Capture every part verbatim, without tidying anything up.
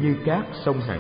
như cát sông Hằng.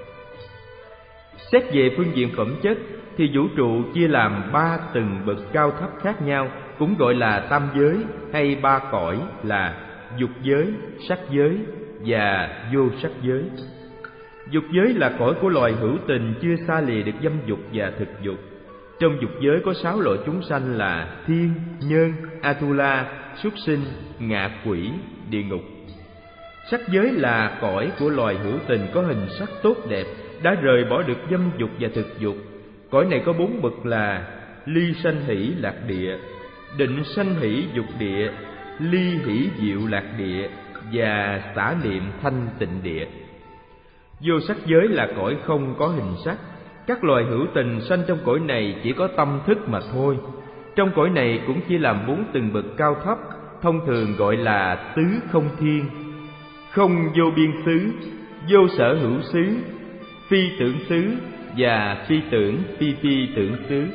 Xét về phương diện phẩm chất thì vũ trụ chia làm ba tầng bậc cao thấp khác nhau, cũng gọi là tam giới hay ba cõi là dục giới, sắc giới và vô sắc giới. Dục giới là cõi của loài hữu tình chưa xa lìa được dâm dục và thực dục. Trong dục giới có sáu loại chúng sanh là thiên, nhân, Atula, súc sinh, ngạ quỷ, địa ngục. Sắc giới là cõi của loài hữu tình có hình sắc tốt đẹp, đã rời bỏ được dâm dục và thực dục. Cõi này có bốn bậc là ly sanh hỷ lạc địa, định sanh hỷ dục địa, ly hỷ diệu lạc địa và xả niệm thanh tịnh địa. Vô sắc giới là cõi không có hình sắc. Các loài hữu tình sanh trong cõi này chỉ có tâm thức mà thôi. Trong cõi này cũng chia làm bốn tầng bậc cao thấp, thông thường gọi là tứ không thiên: không vô biên xứ, vô sở hữu xứ, phi tưởng xứ và phi tưởng phi phi tưởng xứ.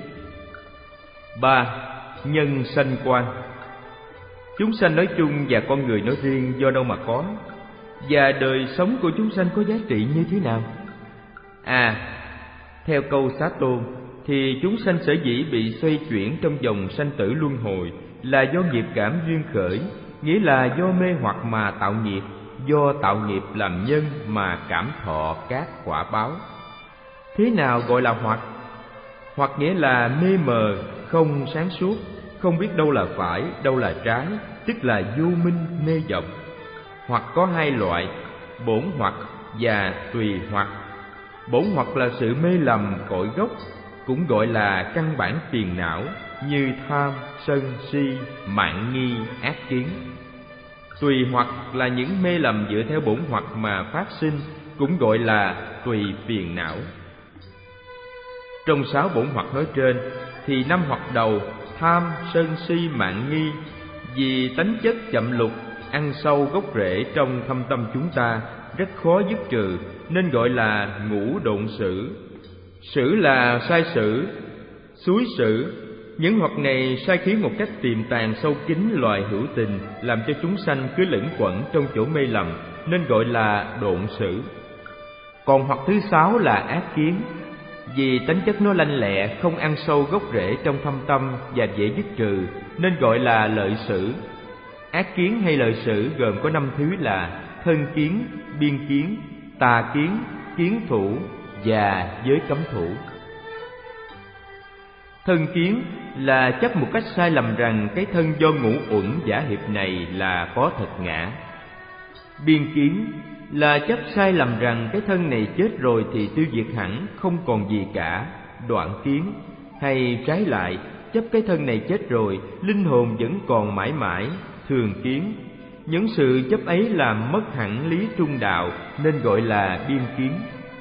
Ba. Nhân sanh quan. Chúng sanh nói chung và con người nói riêng do đâu mà có? Và đời sống của chúng sanh có giá trị như thế nào? À, theo câu Xá Tôn thì chúng sanh sở dĩ bị xoay chuyển trong vòng sanh tử luân hồi là do nghiệp cảm duyên khởi, nghĩa là do mê hoặc mà tạo nghiệp, do tạo nghiệp làm nhân mà cảm thọ các quả báo. Thế nào gọi là hoặc? Hoặc nghĩa là mê mờ, không sáng suốt, không biết đâu là phải, đâu là trái, tức là vô minh mê vọng. Hoặc có hai loại, bổn hoặc và tùy hoặc. Bổn hoặc là sự mê lầm cội gốc, cũng gọi là căn bản phiền não như tham, sân, si, mạn nghi, ác kiến. Tùy hoặc là những mê lầm dựa theo bổn hoặc mà phát sinh, cũng gọi là tùy phiền não. Trong sáu bổn hoặc nói trên thì năm hoặc đầu tham, sân, si, mạn nghi vì tánh chất chậm lục ăn sâu gốc rễ trong thâm tâm chúng ta, rất khó dứt trừ, nên gọi là ngũ độn sử. Sử là sai sử, xúi sử. Những hoặc này sai khiến một cách tiềm tàng sâu kín loài hữu tình, làm cho chúng sanh cứ lẫn quẩn trong chỗ mê lầm, nên gọi là độn sử. Còn hoặc thứ sáu là ác kiến, vì tánh chất nó lanh lẹ, không ăn sâu gốc rễ trong thâm tâm và dễ dứt trừ, nên gọi là lợi sử. Ác kiến hay lợi sử gồm có năm thứ là thân kiến, biên kiến, tà kiến, kiến thủ và giới cấm thủ. Thân kiến là chấp một cách sai lầm rằng cái thân do ngũ uẩn giả hiệp này là có thật ngã. Biên kiến là chấp sai lầm rằng cái thân này chết rồi thì tiêu diệt hẳn, không còn gì cả, đoạn kiến. Hay trái lại, chấp cái thân này chết rồi, linh hồn vẫn còn mãi mãi, thường kiến. Những sự chấp ấy làm mất hẳn lý trung đạo, nên gọi là biên kiến.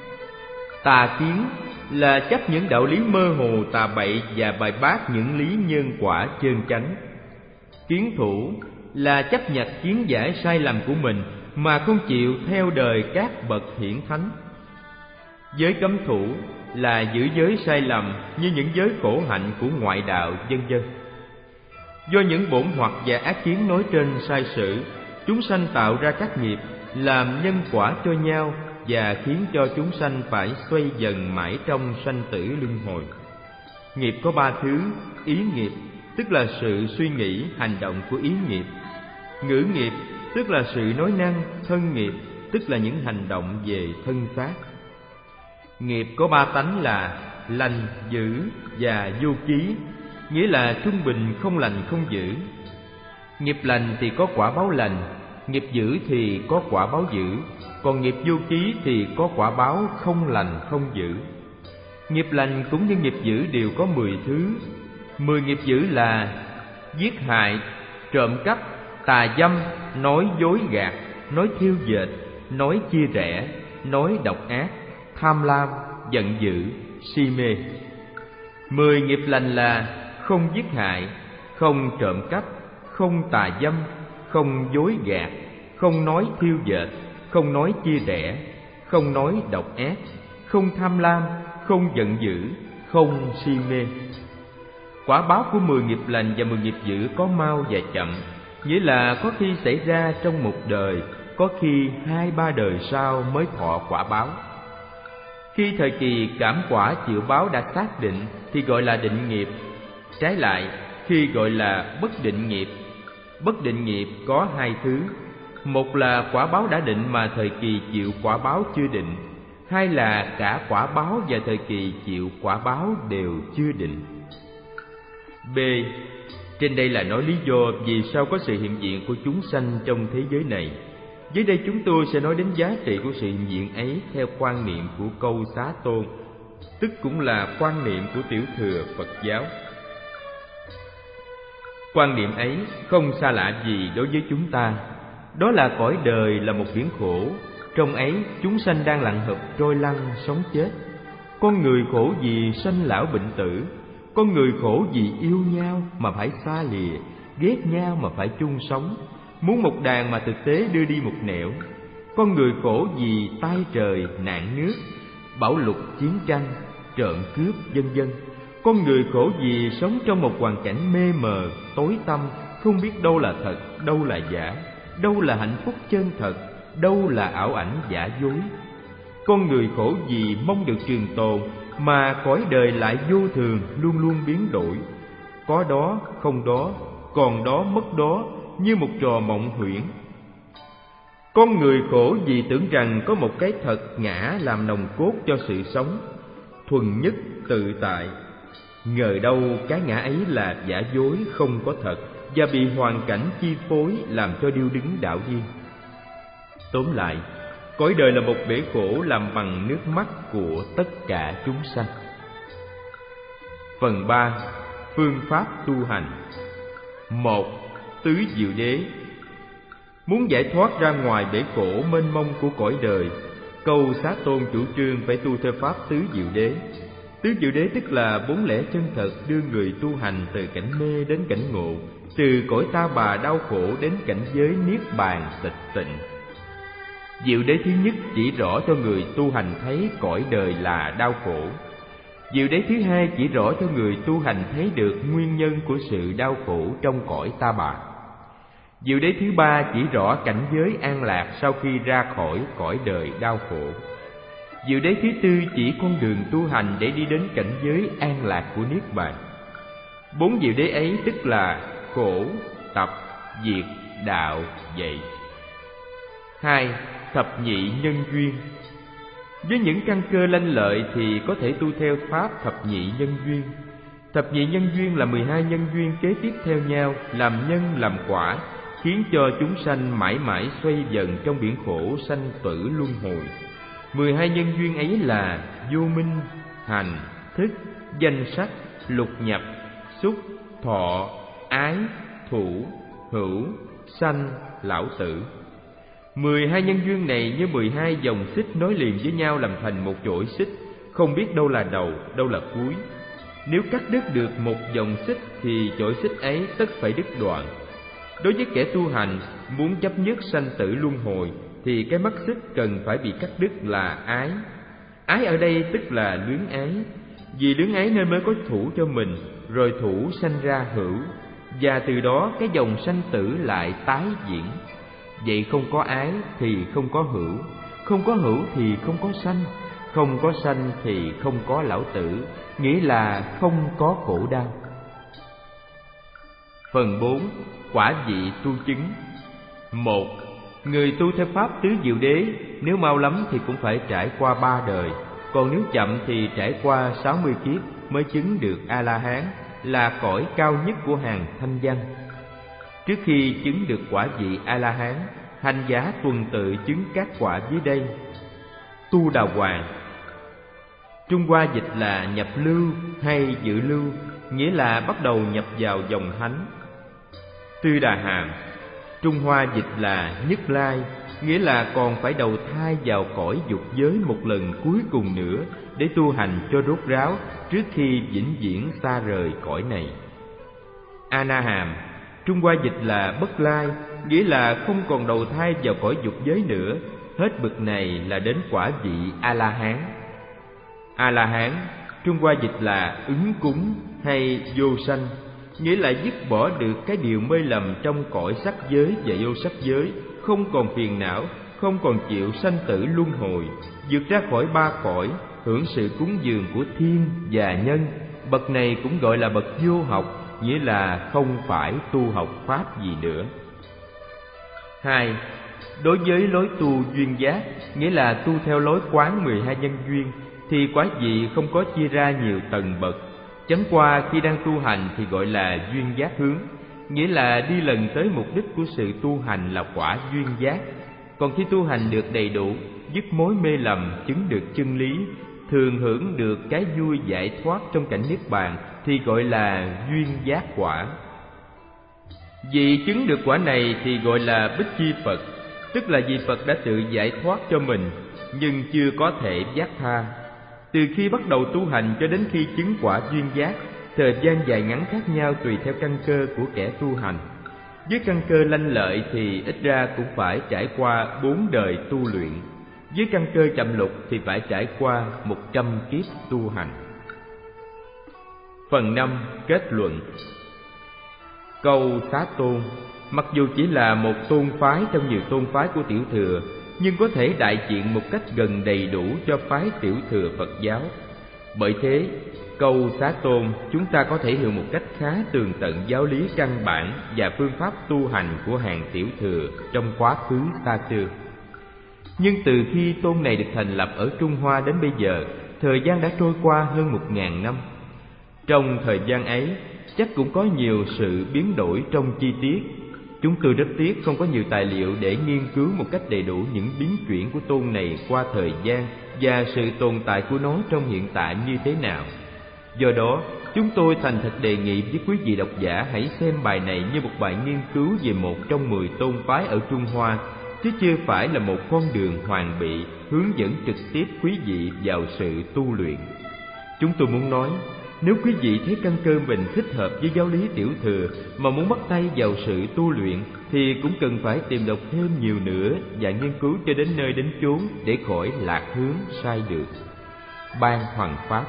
Tà kiến là chấp những đạo lý mơ hồ tà bậy và bài bác những lý nhân quả chân chánh. Kiến thủ là chấp nhặt kiến giải sai lầm của mình mà không chịu theo đời các bậc hiển thánh. Giới cấm thủ là giữ giới sai lầm như những giới khổ hạnh của ngoại đạo, vân vân. Do những bổn hoặc và ác kiến nói trên sai sử, chúng sanh tạo ra các nghiệp làm nhân quả cho nhau và khiến cho chúng sanh phải xoay dần mãi trong sanh tử luân hồi. Nghiệp có ba thứ: ý nghiệp, tức là sự suy nghĩ, hành động của ý nghiệp; ngữ nghiệp, tức là sự nói năng; thân nghiệp, tức là những hành động về thân xác. Nghiệp có ba tánh là lành, dữ và vô ký, nghĩa là trung bình, không lành không dữ. Nghiệp lành thì có quả báo lành, nghiệp dữ thì có quả báo dữ, còn nghiệp vô ký thì có quả báo không lành không dữ. Nghiệp lành cũng như nghiệp dữ đều có mười thứ. Mười nghiệp dữ là giết hại, trộm cắp, tà dâm, nói dối gạt, nói thiêu dệt, nói chia rẽ, nói độc ác, tham lam, giận dữ, si mê. Mười nghiệp lành là không giết hại, không trộm cắp, không tà dâm, không dối gạt, không nói thiêu dệt, không nói chia rẽ, không nói độc ác, không tham lam, không giận dữ, không si mê. Quả báo của mười nghiệp lành và mười nghiệp dữ có mau và chậm, nghĩa là có khi xảy ra trong một đời, có khi hai ba đời sau mới thọ quả báo. Khi thời kỳ cảm quả chịu báo đã xác định thì gọi là định nghiệp. Trái lại, khi gọi là bất định nghiệp. Bất định nghiệp có hai thứ: một là quả báo đã định mà thời kỳ chịu quả báo chưa định; hai là cả quả báo và thời kỳ chịu quả báo đều chưa định. B. Trên đây là nói lý do vì sao có sự hiện diện của chúng sanh trong thế giới này. Dưới đây chúng tôi sẽ nói đến giá trị của sự hiện diện ấy theo quan niệm của Câu Xá Tôn, tức cũng là quan niệm của tiểu thừa Phật giáo. Quan niệm ấy không xa lạ gì đối với chúng ta. Đó là cõi đời là một biển khổ, trong ấy chúng sanh đang lặn hợp trôi lăn sống chết. Con người khổ vì sanh lão bệnh tử, con người khổ vì yêu nhau mà phải xa lìa, ghét nhau mà phải chung sống, muốn một đàn mà thực tế đưa đi một nẻo. Con người khổ vì tai trời nạn nước, bão lụt chiến tranh, trộm cướp vân vân. Con người khổ vì sống trong một hoàn cảnh mê mờ, tối tăm, không biết đâu là thật, đâu là giả, đâu là hạnh phúc chân thật, đâu là ảo ảnh giả dối. Con người khổ vì mong được trường tồn, mà cõi đời lại vô thường, luôn luôn biến đổi. Có đó, không đó, còn đó, mất đó, như một trò mộng huyễn. Con người khổ vì tưởng rằng có một cái thật ngã làm nòng cốt cho sự sống, thuần nhất tự tại. Ngờ đâu cái ngã ấy là giả dối, không có thật, và bị hoàn cảnh chi phối làm cho điêu đứng đảo điên. Tóm lại, cõi đời là một bể khổ làm bằng nước mắt của tất cả chúng sanh. Phần ba. Phương pháp tu hành. Một. Tứ diệu đế. Muốn giải thoát ra ngoài bể khổ mênh mông của cõi đời, Câu Xá Tôn chủ trương phải tu theo pháp tứ diệu đế. Tứ diệu đế tức là bốn lẽ chân thật đưa người tu hành từ cảnh mê đến cảnh ngộ, từ cõi ta bà đau khổ đến cảnh giới niết bàn tịch tịnh. Diệu đế thứ nhất chỉ rõ cho người tu hành thấy cõi đời là đau khổ. Diệu đế thứ hai chỉ rõ cho người tu hành thấy được nguyên nhân của sự đau khổ trong cõi ta bà. Diệu đế thứ ba chỉ rõ cảnh giới an lạc sau khi ra khỏi cõi đời đau khổ. Diệu đế thứ tư chỉ con đường tu hành để đi đến cảnh giới an lạc của niết bàn. Bốn diệu đế ấy tức là khổ, tập, diệt, đạo, dạy. Hai. Thập nhị nhân duyên. Với những căn cơ lanh lợi thì có thể tu theo pháp thập nhị nhân duyên. Thập nhị nhân duyên là mười hai nhân duyên kế tiếp theo nhau, làm nhân làm quả, khiến cho chúng sanh mãi mãi xoay vần trong biển khổ sanh tử luân hồi. Mười hai nhân duyên ấy là vô minh, hành, thức, danh sắc, lục nhập, xúc, thọ, ái, thủ, hữu, sanh, lão tử. Mười hai nhân duyên này như mười hai dòng xích nối liền với nhau làm thành một chổi xích, không biết đâu là đầu, đâu là cuối. Nếu cắt đứt được một dòng xích thì chổi xích ấy tất phải đứt đoạn. Đối với kẻ tu hành muốn chấp nhất sanh tử luân hồi thì cái mắt xích cần phải bị cắt đứt là ái. Ái ở đây tức là luyến ái. Vì luyến ái nên mới có thủ cho mình, rồi thủ sanh ra hữu, và từ đó cái dòng sanh tử lại tái diễn. Vậy không có ái thì không có hữu, không có hữu thì không có sanh, không có sanh thì không có lão tử, nghĩa là không có khổ đau. Phần bốn. Quả vị tu chứng. Một. Người tu theo pháp tứ diệu đế, nếu mau lắm thì cũng phải trải qua ba đời, còn nếu chậm thì trải qua sáu mươi kiếp mới chứng được A-la-hán, là cõi cao nhất của hàng thanh văn. Trước khi chứng được quả vị A-la-hán, hành giả tuần tự chứng các quả dưới đây. Tu đà hoàng. Trung Hoa dịch là nhập lưu hay dự lưu, nghĩa là bắt đầu nhập vào dòng thánh. Tư đà hàm. Trung Hoa dịch là nhất lai, nghĩa là còn phải đầu thai vào cõi dục giới một lần cuối cùng nữa để tu hành cho rốt ráo trước khi vĩnh viễn xa rời cõi này. A na hàm. Trung Hoa dịch là bất lai, nghĩa là không còn đầu thai vào cõi dục giới nữa, hết bực này là đến quả vị A-la-hán. A-la-hán, Trung Hoa dịch là ứng cúng hay vô sanh, nghĩa là dứt bỏ được cái điều mê lầm trong cõi sắc giới và vô sắc giới, không còn phiền não, không còn chịu sanh tử luân hồi, vượt ra khỏi ba cõi, hưởng sự cúng dường của thiên và nhân. Bậc này cũng gọi là bậc vô học, nghĩa là không phải tu học pháp gì nữa. Hai, đối với lối tu duyên giác, nghĩa là tu theo lối quán mười hai nhân duyên, thì quả vị không có chia ra nhiều tầng bậc. Chẳng qua khi đang tu hành thì gọi là duyên giác hướng, nghĩa là đi lần tới mục đích của sự tu hành là quả duyên giác. Còn khi tu hành được đầy đủ, dứt mối mê lầm, chứng được chân lý, thường hưởng được cái vui giải thoát trong cảnh niết bàn thì gọi là duyên giác quả. Vị chứng được quả này thì gọi là Bích Chi Phật, tức là vị Phật đã tự giải thoát cho mình nhưng chưa có thể giác tha. Từ khi bắt đầu tu hành cho đến khi chứng quả duyên giác, thời gian dài ngắn khác nhau tùy theo căn cơ của kẻ tu hành. Với căn cơ lanh lợi thì ít ra cũng phải trải qua bốn đời tu luyện. Với căn cơ chậm lục thì phải trải qua một trăm kiếp tu hành. Phần năm. Kết luận. Câu Xá Tôn mặc dù chỉ là một tôn phái trong nhiều tôn phái của Tiểu Thừa, nhưng có thể đại diện một cách gần đầy đủ cho phái Tiểu Thừa Phật giáo. Bởi thế, câu Xá Tôn chúng ta có thể hiểu một cách khá tường tận giáo lý căn bản và phương pháp tu hành của hàng Tiểu Thừa trong quá khứ xa xưa. Nhưng từ khi tôn này được thành lập ở Trung Hoa đến bây giờ, thời gian đã trôi qua hơn một ngàn năm. Trong thời gian ấy, chắc cũng có nhiều sự biến đổi trong chi tiết. Chúng tôi rất tiếc không có nhiều tài liệu để nghiên cứu một cách đầy đủ những biến chuyển của tôn này qua thời gian và sự tồn tại của nó trong hiện tại như thế nào. Do đó, chúng tôi thành thật đề nghị với quý vị độc giả hãy xem bài này như một bài nghiên cứu về một trong mười tôn phái ở Trung Hoa, chứ chưa phải là một con đường hoàn bị hướng dẫn trực tiếp quý vị vào sự tu luyện. Chúng tôi muốn nói, nếu quý vị thấy căn cơ mình thích hợp với giáo lý Tiểu Thừa mà muốn bắt tay vào sự tu luyện thì cũng cần phải tìm đọc thêm nhiều nữa và nghiên cứu cho đến nơi đến chốn để khỏi lạc hướng sai được. Ban Hoằng Pháp.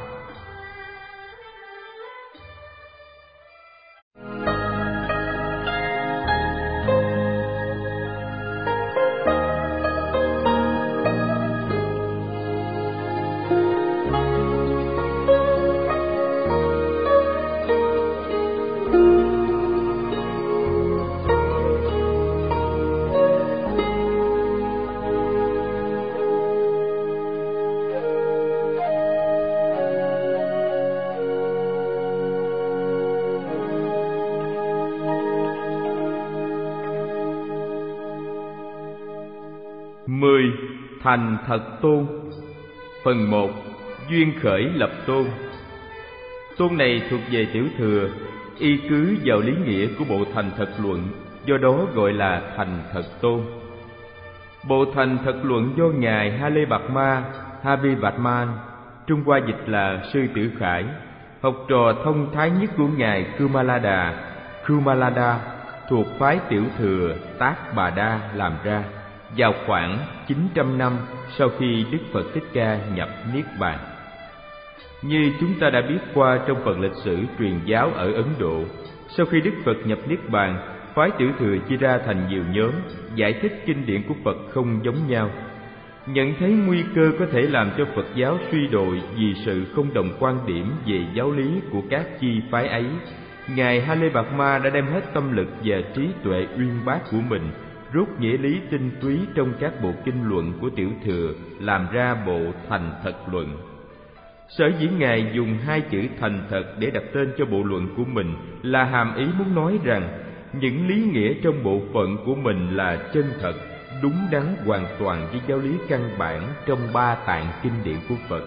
Mười. Thành Thật Tôn. Phần một. Duyên khởi lập tôn. Tôn này thuộc về Tiểu Thừa, y cứ vào lý nghĩa của bộ Thành Thật Luận, do đó gọi là Thành Thật Tôn. Bộ Thành Thật Luận do ngài Hale Bạt Ma Havivatman, Trung Hoa dịch là Sư Tử Khải, học trò thông thái nhất của ngài Kumalada Kumalada thuộc phái Tiểu Thừa Tác Bà Đa làm ra vào khoảng chín trăm năm sau khi Đức Phật Thích Ca nhập Niết Bàn. Như chúng ta đã biết qua trong phần lịch sử truyền giáo ở Ấn Độ, sau khi Đức Phật nhập Niết Bàn, phái Tiểu Thừa chia ra thành nhiều nhóm, giải thích kinh điển của Phật không giống nhau. Nhận thấy nguy cơ có thể làm cho Phật giáo suy đồi vì sự không đồng quan điểm về giáo lý của các chi phái ấy, ngài Hale Bạt Ma đã đem hết tâm lực và trí tuệ uyên bác của mình, rút nghĩa lý tinh túy trong các bộ kinh luận của Tiểu Thừa, làm ra bộ Thành Thật Luận. Sở dĩ ngài dùng hai chữ thành thật để đặt tên cho bộ luận của mình là hàm ý muốn nói rằng những lý nghĩa trong bộ phận của mình là chân thật, đúng đắn hoàn toàn với giáo lý căn bản trong ba tạng kinh điển của Phật.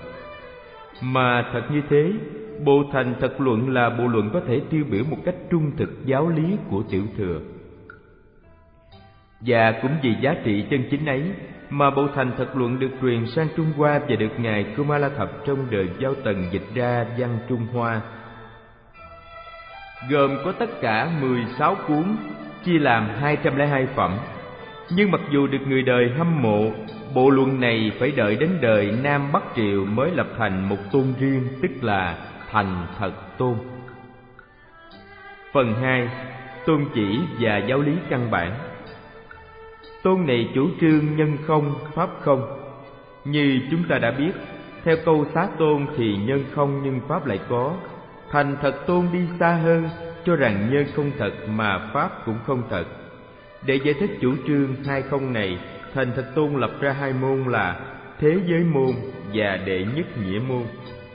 Mà thật như thế, bộ Thành Thật Luận là bộ luận có thể tiêu biểu một cách trung thực giáo lý của Tiểu Thừa. Và cũng vì giá trị chân chính ấy mà bộ Thành Thật Luận được truyền sang Trung Hoa và được ngài Kumala Thập trong đời Giao Tần dịch ra văn Trung Hoa, gồm có tất cả mười sáu cuốn, chia làm hai trăm lẻ hai phẩm. Nhưng mặc dù được người đời hâm mộ, bộ luận này phải đợi đến đời Nam Bắc Triều mới lập thành một tôn riêng, tức là Thành Thật Tôn. Phần hai. Tôn chỉ và giáo lý căn bản. Tôn này chủ trương nhân không, pháp không. Như chúng ta đã biết, theo câu Xá Tôn thì nhân không nhưng pháp lại có. Thành Thật Tôn đi xa hơn, cho rằng nhân không thật mà pháp cũng không thật. Để giải thích chủ trương hai không này, Thành Thật Tôn lập ra hai môn là Thế Giới môn và Đệ Nhất Nghĩa môn.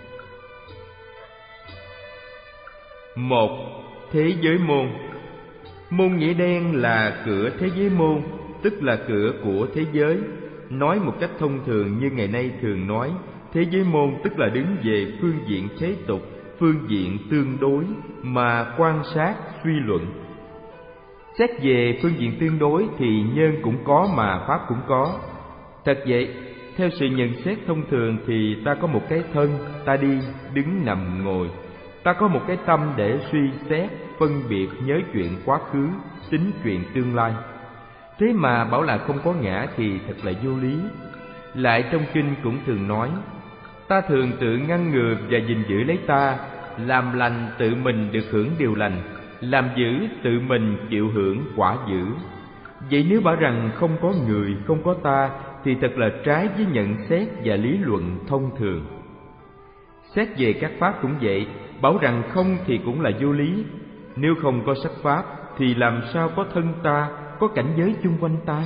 Một. Thế giới môn. Môn nghĩa đen là cửa thế giới môn, tức là cửa của thế giới. Nói một cách thông thường như ngày nay thường nói, thế giới môn tức là đứng về phương diện thế tục, phương diện tương đối mà quan sát, suy luận. Xét về phương diện tương đối thì nhân cũng có mà pháp cũng có. Thật vậy, theo sự nhận xét thông thường thì ta có một cái thân, ta đi, đứng, nằm, ngồi. Ta có một cái tâm để suy xét, phân biệt, nhớ chuyện quá khứ, tính chuyện tương lai. Thế mà bảo là không có ngã thì thật là vô lý. Lại trong kinh cũng thường nói, ta thường tự ngăn ngừa và gìn giữ lấy ta, làm lành tự mình được hưởng điều lành, làm dữ tự mình chịu hưởng quả dữ. Vậy nếu bảo rằng không có người, không có ta thì thật là trái với nhận xét và lý luận thông thường. Xét về các pháp cũng vậy, bảo rằng không thì cũng là vô lý. Nếu không có sắc pháp thì làm sao có thân ta, có cảnh giới chung quanh ta?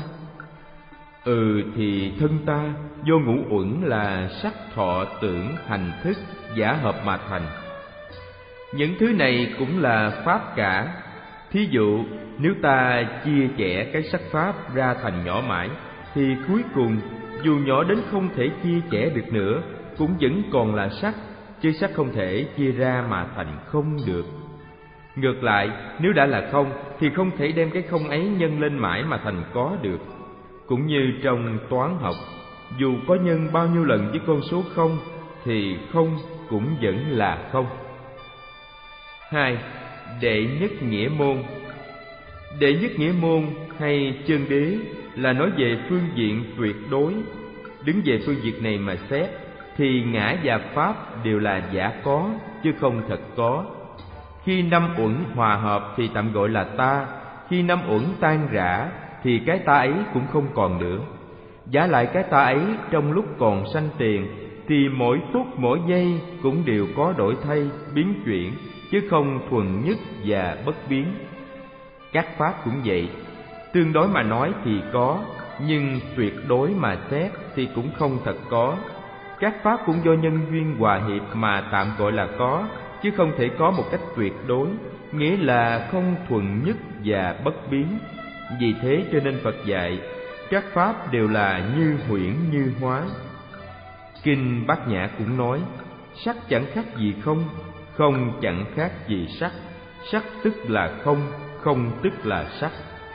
Ừ thì thân ta do ngũ uẩn là sắc, thọ, tưởng, hành, thức giả hợp mà thành. Những thứ này cũng là pháp cả. Thí dụ nếu ta chia chẻ cái sắc pháp ra thành nhỏ mãi, thì cuối cùng dù nhỏ đến không thể chia chẻ được nữa cũng vẫn còn là sắc, chứ sắc không thể chia ra mà thành không được. Ngược lại, nếu đã là không thì không thể đem cái không ấy nhân lên mãi mà thành có được. Cũng như trong toán học, dù có nhân bao nhiêu lần với con số không thì không cũng vẫn là không. Hai. Đệ nhất nghĩa môn. Đệ nhất nghĩa môn hay chân đế là nói về phương diện tuyệt đối. Đứng về phương diện này mà xét thì ngã và pháp đều là giả có chứ không thật có. Khi năm uẩn hòa hợp thì tạm gọi là ta, khi năm uẩn tan rã thì cái ta ấy cũng không còn nữa. Giả lại cái ta ấy trong lúc còn sanh tiền thì mỗi phút mỗi giây cũng đều có đổi thay, biến chuyển, chứ không thuần nhất và bất biến. Các pháp cũng vậy, tương đối mà nói thì có, nhưng tuyệt đối mà xét thì cũng không thật có. Các pháp cũng do nhân duyên hòa hiệp mà tạm gọi là có, chứ không thể có một cách tuyệt đối, nghĩa là không thuần nhất và bất biến. Vì thế cho nên Phật dạy, các pháp đều là như huyễn như hóa. Kinh Bát Nhã cũng nói, sắc chẳng khác gì không, không chẳng khác gì sắc, sắc tức là không, không tức là sắc.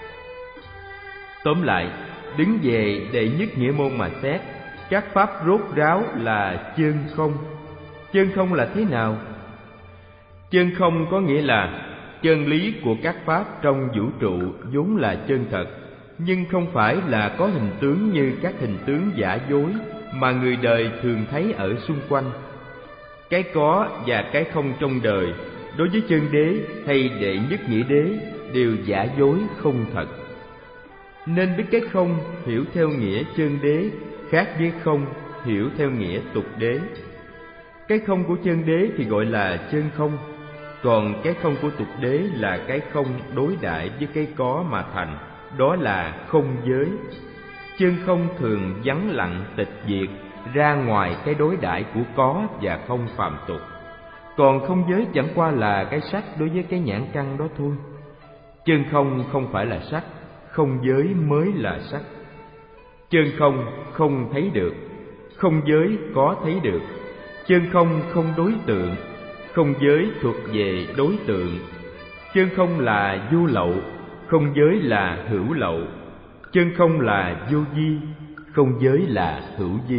Tóm lại, đứng về đệ nhất nghĩa môn mà xét, các pháp rốt ráo là chân không. Chân không là thế nào? Chân không có nghĩa là chân lý của các pháp trong vũ trụ vốn là chân thật, nhưng không phải là có hình tướng như các hình tướng giả dối mà người đời thường thấy ở xung quanh. Cái có và cái không trong đời đối với chân đế hay đệ nhất nghĩa đế đều giả dối không thật. Nên biết cái không hiểu theo nghĩa chân đế khác với không hiểu theo nghĩa tục đế. Cái không của chân đế thì gọi là chân không, còn cái không của tục đế là cái không đối đãi với cái có mà thành, đó là không giới. Chân không thường vắng lặng tịch diệt, ra ngoài cái đối đãi của có và không phàm tục. Còn không giới chẳng qua là cái sắc đối với cái nhãn căn đó thôi. Chân không không phải là sắc, không giới mới là sắc. Chân không không thấy được, không giới có thấy được. Chân không không đối tượng, không giới thuộc về đối tượng. Chân không là vô lậu, không giới là hữu lậu. Chân không là vô vi, không giới là hữu vi.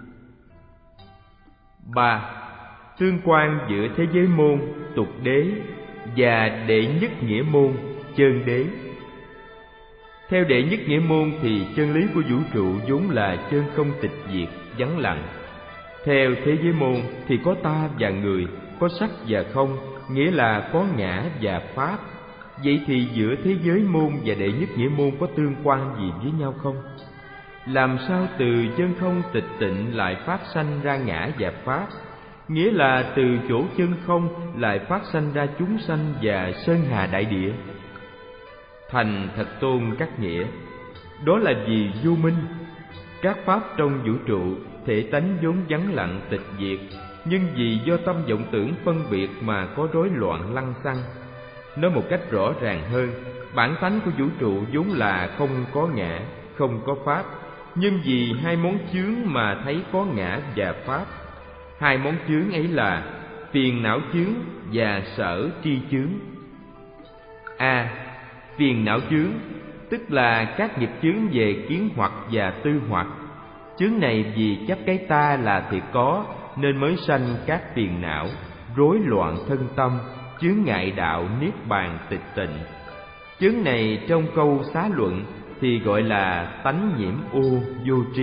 Ba. Tương quan giữa thế giới môn, tục đế và đệ nhất nghĩa môn, chân đế. Theo đệ nhất nghĩa môn thì chân lý của vũ trụ vốn là chân không tịch diệt, vắng lặng. Theo thế giới môn thì có ta và người, có sắc và không, nghĩa là có ngã và pháp. Vậy thì giữa thế giới môn và đệ nhất nghĩa môn có tương quan gì với nhau không? Làm sao từ chân không tịch tịnh lại phát sanh ra ngã và pháp? Nghĩa là từ chỗ chân không lại phát sanh ra chúng sanh và sơn hà đại địa. Thành Thật Tôn cắt nghĩa: đó là vì vô minh. Các pháp trong vũ trụ thể tánh vốn vắng lặng tịch diệt, nhưng vì do tâm vọng tưởng phân biệt mà có rối loạn lăng xăng. Nói một cách rõ ràng hơn, bản tánh của vũ trụ vốn là không có ngã, không có pháp, nhưng vì hai món chướng mà thấy có ngã và pháp. Hai món chướng ấy là phiền não chướng và sở tri chướng. A. À, phiền não chướng tức là các nghiệp chướng về kiến hoặc và tư hoặc. Chướng này vì chấp cái ta là thiệt có nên mới sanh các phiền não, rối loạn thân tâm, chướng ngại đạo niết bàn tịch tịnh. Chướng này trong câu Xá Luận thì gọi là tánh nhiễm ô vô tri.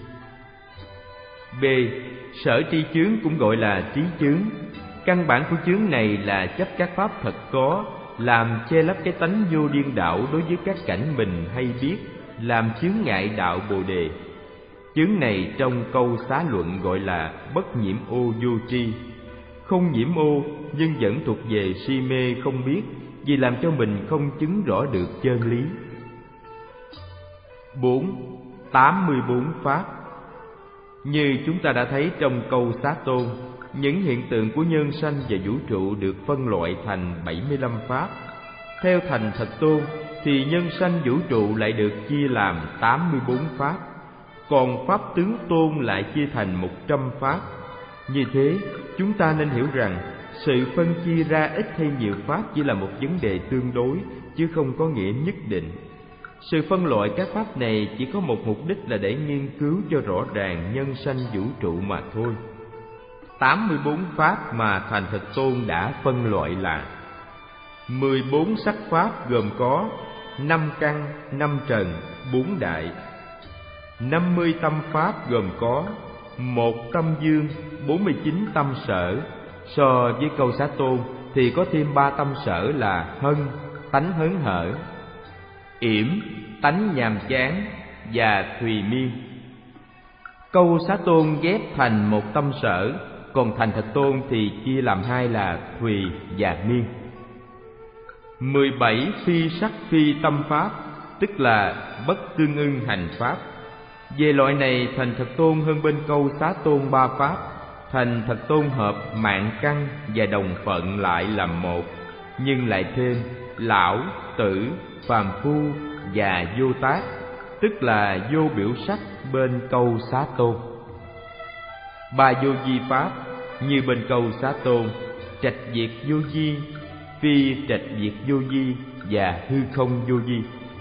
B. Sở tri chướng cũng gọi là trí chướng. Căn bản của chướng này là chấp các pháp thật có, làm che lấp cái tánh vô điên đảo đối với các cảnh mình hay biết, làm chướng ngại đạo Bồ đề. Chướng này trong câu Xá Luận gọi là bất nhiễm ô vô tri. Không nhiễm ô nhưng vẫn thuộc về si mê không biết, vì làm cho mình không chứng rõ được chân lý. Bốn. Tám mươi bốn pháp. Như chúng ta đã thấy trong câu Xá Tôn, những hiện tượng của nhân sanh và vũ trụ được phân loại thành bảy mươi lăm pháp. Theo Thành Thật Tôn thì nhân sanh vũ trụ lại được chia làm tám mươi bốn pháp, còn pháp tướng tôn lại chia thành một trăm pháp. Như thế, chúng ta nên hiểu rằng sự phân chia ra ít hay nhiều pháp chỉ là một vấn đề tương đối, chứ không có nghĩa nhất định. Sự phân loại các pháp này chỉ có một mục đích là để nghiên cứu cho rõ ràng nhân sanh vũ trụ mà thôi. Tám mươi bốn pháp mà Thành Thật Tôn đã phân loại là: mười bốn sắc pháp gồm có năm căn, năm trần, bốn đại. Năm mươi tâm pháp gồm có một tâm dương, bốn mươi chín tâm sở. So với câu Xá Tôn thì có thêm ba tâm sở là hân, tánh hớn hở, yểm, tánh nhàm chán và thùy miên. Câu Xá Tôn ghép thành một tâm sở, còn Thành Thật Tôn thì chia làm hai là thùy và miên. Mười bảy phi sắc phi tâm pháp tức là bất tương ưng hành pháp. Về loại này Thành Thật Tôn hơn bên câu Xá Tôn ba pháp. Thành Thật Tôn hợp mạng căn và đồng phận lại làm một, nhưng lại thêm lão, tử, phàm phu và vô tác, tức là vô biểu sắc bên câu Xá Tôn. Ba vô vi pháp như bên câu Xá Tôn: trạch diệt vô vi, phi trạch diệt vô vi và hư không vô vi.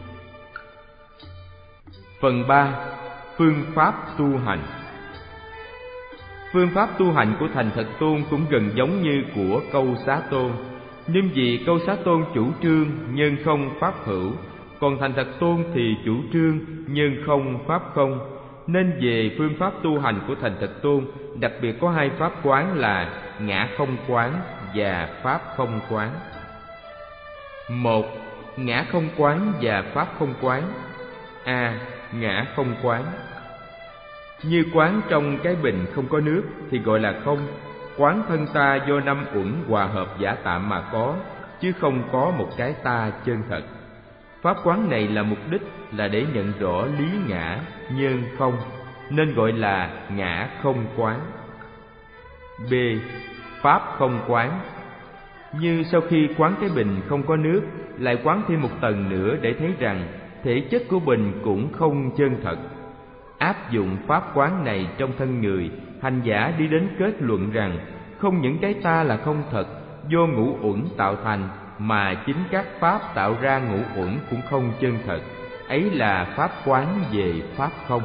Phần ba. Phương pháp tu hành. Phương pháp tu hành của Thành Thật Tôn cũng gần giống như của câu Xá Tôn, nhưng vì câu Xá Tôn chủ trương nhân không pháp hữu, còn Thành Thật Tôn thì chủ trương nhân không pháp không, nên về phương pháp tu hành của Thành Thật Tôn đặc biệt có hai pháp quán là ngã không quán và pháp không quán. Một. Ngã không quán và pháp không quán. A. À, ngã không quán. Như quán trong cái bình không có nước thì gọi là không. Quán thân ta do năm uẩn hòa hợp giả tạm mà có, chứ không có một cái ta chân thật. Pháp quán này là mục đích là để nhận rõ lý ngã, nhân không, nên gọi là ngã không quán. B. Pháp không quán. Như sau khi quán cái bình không có nước, lại quán thêm một tầng nữa để thấy rằng thể chất của bình cũng không chân thật. Áp dụng pháp quán này trong thân người, hành giả đi đến kết luận rằng không những cái ta là không thật, do ngũ uẩn tạo thành, mà chính các pháp tạo ra ngũ uẩn cũng không chân thật. Ấy là pháp quán về pháp không.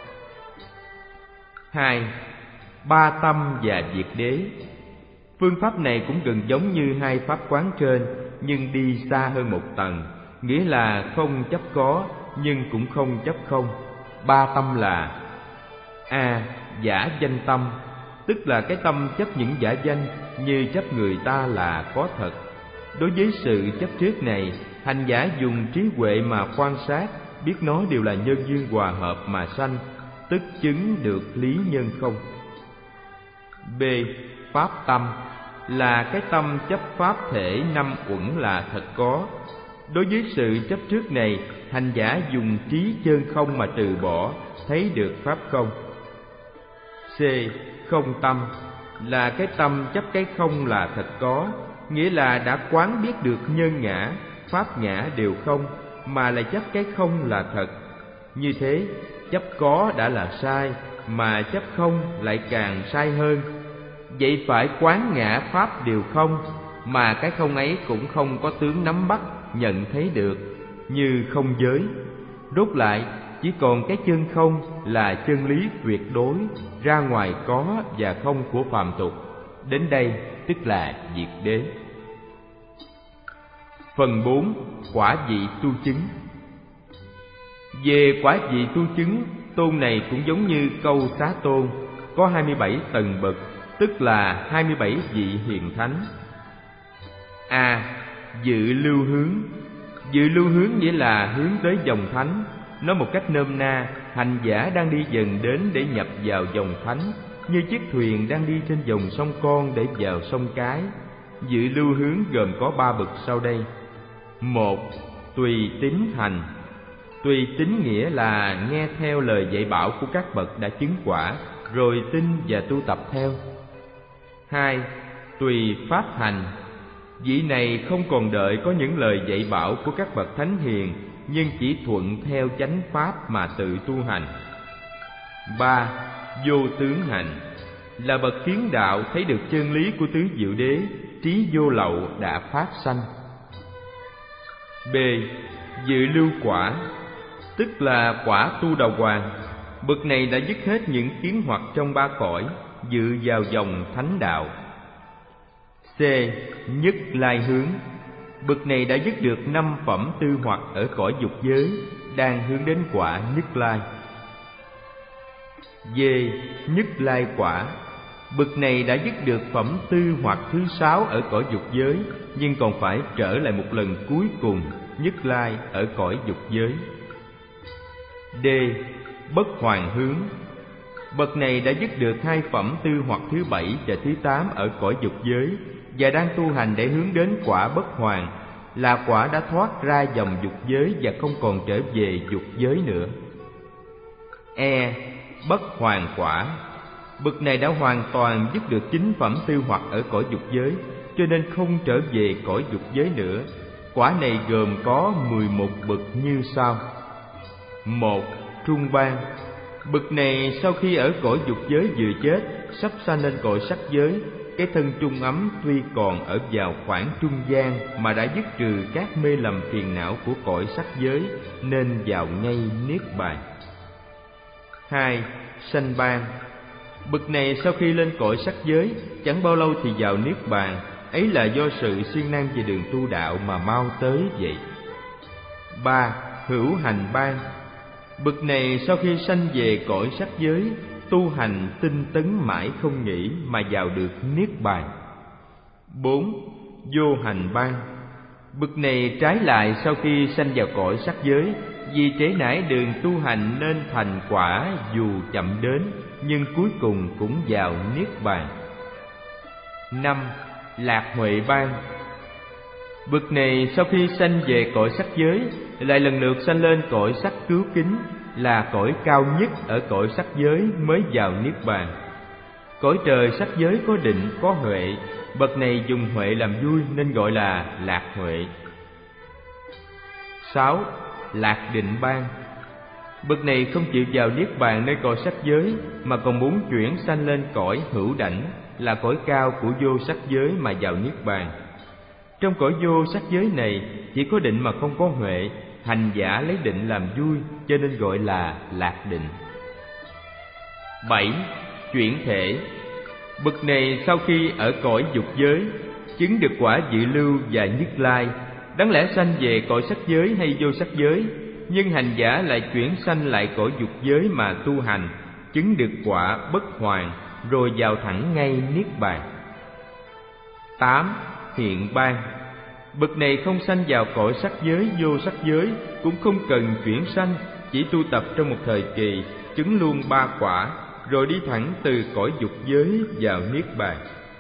Hai. Ba tâm và diệt đế. Phương pháp này cũng gần giống như hai pháp quán trên, nhưng đi xa hơn một tầng, nghĩa là không chấp có nhưng cũng không chấp không. Ba tâm là: A. Giả danh tâm, tức là cái tâm chấp những giả danh như chấp người ta là có thật. B. Đối với sự chấp trước này, hành giả dùng trí huệ mà quan sát, biết nó đều là nhân duyên hòa hợp mà sanh, tức chứng được lý nhân không. B. Pháp tâm là cái tâm chấp pháp thể năm uẩn là thật có. Đối với sự chấp trước này, hành giả dùng trí chân không mà từ bỏ, thấy được pháp không. C. Không tâm là cái tâm chấp cái không là thật có, nghĩa là đã quán biết được nhân ngã, pháp ngã đều không, mà lại chấp cái không là thật. Như thế, chấp có đã là sai, mà chấp không lại càng sai hơn. Vậy phải quán ngã pháp đều không, mà cái không ấy cũng không có tướng nắm bắt, nhận thấy được, như không giới. Rốt lại, chỉ còn cái chân không là chân lý tuyệt đối, ra ngoài có và không của phàm tục. Đến đây tức là diệt đế. Phần bốn. Quả vị tu chứng. Về quả vị tu chứng, tôn này cũng giống như câu Xá Tôn, có hai mươi bảy tầng bậc, tức là hai mươi bảy vị hiền thánh. A. Dự lưu hướng. Dự lưu hướng nghĩa là hướng tới dòng thánh. Nói một cách nôm na, hành giả đang đi dần đến để nhập vào dòng thánh, như chiếc thuyền đang đi trên dòng sông con để vào sông cái. Dự lưu hướng gồm có ba bậc sau đây. Một. Tùy tín hành. Tùy tín nghĩa là nghe theo lời dạy bảo của các bậc đã chứng quả, rồi tin và tu tập theo. Hai. Tùy pháp hành. Vị này không còn đợi có những lời dạy bảo của các bậc thánh hiền, nhưng chỉ thuận theo chánh pháp mà tự tu hành. Ba. Vô tướng hành là bậc kiến đạo, thấy được chân lý của tứ diệu đế, trí vô lậu đã phát sanh. B. Dự lưu quả, tức là quả tu đà hoàng. Bậc này đã dứt hết những kiến hoặc trong ba cõi, dự vào dòng thánh đạo. C. Nhất lai hướng. Bậc này đã dứt được năm phẩm tư hoặc ở cõi dục giới, đang hướng đến quả nhất lai. D. Nhất lai quả. Bậc này đã dứt được phẩm tư hoặc thứ sáu ở cõi dục giới, nhưng còn phải trở lại một lần cuối cùng, nhất lai ở cõi dục giới. D. Bất hoàn hướng. Bậc này đã dứt được hai phẩm tư hoặc thứ bảy và thứ tám ở cõi dục giới, và đang tu hành để hướng đến quả bất hoàn, là quả đã thoát ra dòng dục giới và không còn trở về dục giới nữa. E. Bất hoàn quả. Bậc này đã hoàn toàn dứt được chín phẩm tư hoặc ở cõi dục giới, cho nên không trở về cõi dục giới nữa. Quả này gồm có mười một bậc như sau. Một. Trung ban. Bậc này sau khi ở cõi dục giới vừa chết, sắp sanh lên cõi sắc giới. Cái thân trung ấm tuy còn ở vào khoảng trung gian, mà đã dứt trừ các mê lầm phiền não của cõi sắc giới, nên vào ngay niết bàn. Hai. Sanh ban. Bậc này sau khi lên cõi sắc giới, chẳng bao lâu thì vào niết bàn. Ấy là do sự siêng năng về đường tu đạo mà mau tới vậy. Ba. Hữu hành ban. Bậc này sau khi sanh về cõi sắc giới, tu hành tinh tấn mãi không nghỉ mà vào được niết bàn. Bốn. Vô hành ban. Bậc này trái lại sau khi sanh vào cõi sắc giới, vì trễ nải đường tu hành nên thành quả dù chậm đến, nhưng cuối cùng cũng vào niết bàn. Năm. Lạc huệ ban. Bậc này sau khi sanh về cõi sắc giới, lại lần lượt sanh lên cõi sắc cứu kính, là cõi cao nhất ở cõi sắc giới mới vào niết bàn. Cõi trời sắc giới có định, có huệ, bậc này dùng huệ làm vui nên gọi là lạc huệ. Sáu. Lạc định ban. Bậc này không chịu vào niết bàn nơi cõi sắc giới, mà còn muốn chuyển sanh lên cõi hữu đảnh, là cõi cao của vô sắc giới mà vào niết bàn. Trong cõi vô sắc giới này chỉ có định mà không có huệ, hành giả lấy định làm vui, cho nên gọi là lạc định. Bảy. Chuyển thể. Bậc này sau khi ở cõi dục giới, chứng được quả dự lưu và nhất lai, đáng lẽ sanh về cõi sắc giới hay vô sắc giới, nhưng hành giả lại chuyển sanh lại cõi dục giới mà tu hành, chứng được quả bất hoàn, rồi vào thẳng ngay niết bàn. Tám. Hiện ban. Bậc này không sanh vào cõi sắc giới, vô sắc giới, cũng không cần chuyển sanh, chỉ tu tập trong một thời kỳ, chứng luôn ba quả, rồi đi thẳng từ cõi dục giới vào niết bàn.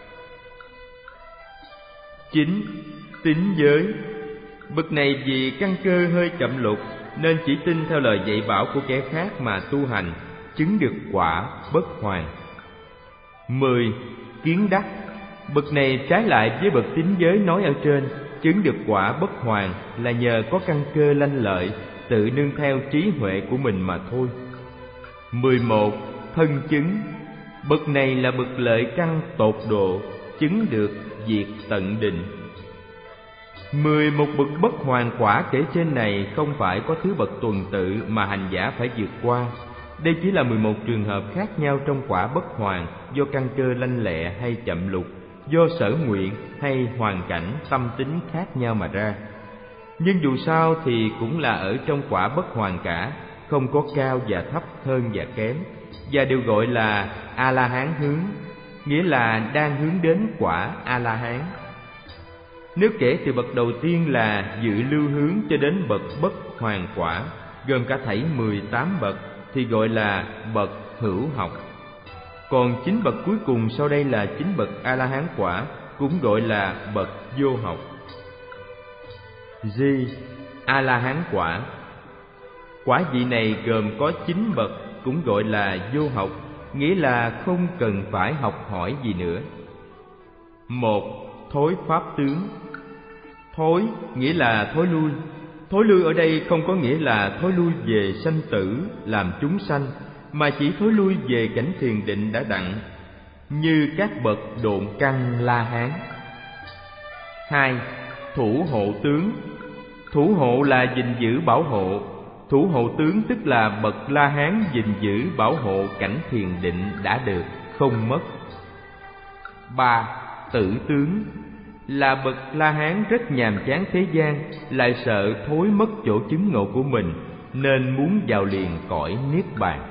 Chín. Tín giới. Bậc này vì căn cơ hơi chậm lục nên chỉ tin theo lời dạy bảo của kẻ khác mà tu hành, chứng được quả bất hoàn. Mười. Kiến đắc. Bậc này trái lại với bậc tín giới nói ở trên, chứng được quả bất hoàn là nhờ có căn cơ lanh lợi, tự nương theo trí huệ của mình mà thôi. Mười một. Thân chứng. Bậc này là bậc lợi căn tột độ, chứng được diệt tận định. Mười một bậc bất hoàn quả kể trên này không phải có thứ bậc tuần tự mà hành giả phải vượt qua. Đây chỉ là mười một trường hợp khác nhau trong quả bất hoàn, do căn cơ lanh lẹ hay chậm lục, do sở nguyện hay hoàn cảnh tâm tính khác nhau mà ra. Nhưng dù sao thì cũng là ở trong quả bất hoàn cả, không có cao và thấp, hơn và kém, và đều gọi là A-la-hán hướng, nghĩa là đang hướng đến quả A-la-hán. Nếu kể từ bậc đầu tiên là dự lưu hướng cho đến bậc bất hoàn quả, gồm cả thảy mười tám bậc, thì gọi là bậc hữu học. Còn chín bậc cuối cùng sau đây là chín bậc A-la-hán quả, cũng gọi là bậc vô học. G. A-la-hán quả. Quả vị này gồm có chín bậc, cũng gọi là vô học, nghĩa là không cần phải học hỏi gì nữa. Một. Thối pháp tướng. Thối nghĩa là thối lui. Thối lui ở đây không có nghĩa là thối lui về sanh tử, làm chúng sanh, mà chỉ thối lui về cảnh thiền định đã đặng, như các bậc độn căn La Hán. Hai. Thủ hộ tướng. Thủ hộ là gìn giữ bảo hộ. Thủ hộ tướng tức là bậc La Hán gìn giữ bảo hộ cảnh thiền định đã được, không mất. Ba. Tử tướng. Là bậc La Hán rất nhàm chán thế gian, lại sợ thối mất chỗ chứng ngộ của mình, nên muốn vào liền cõi niết bàn.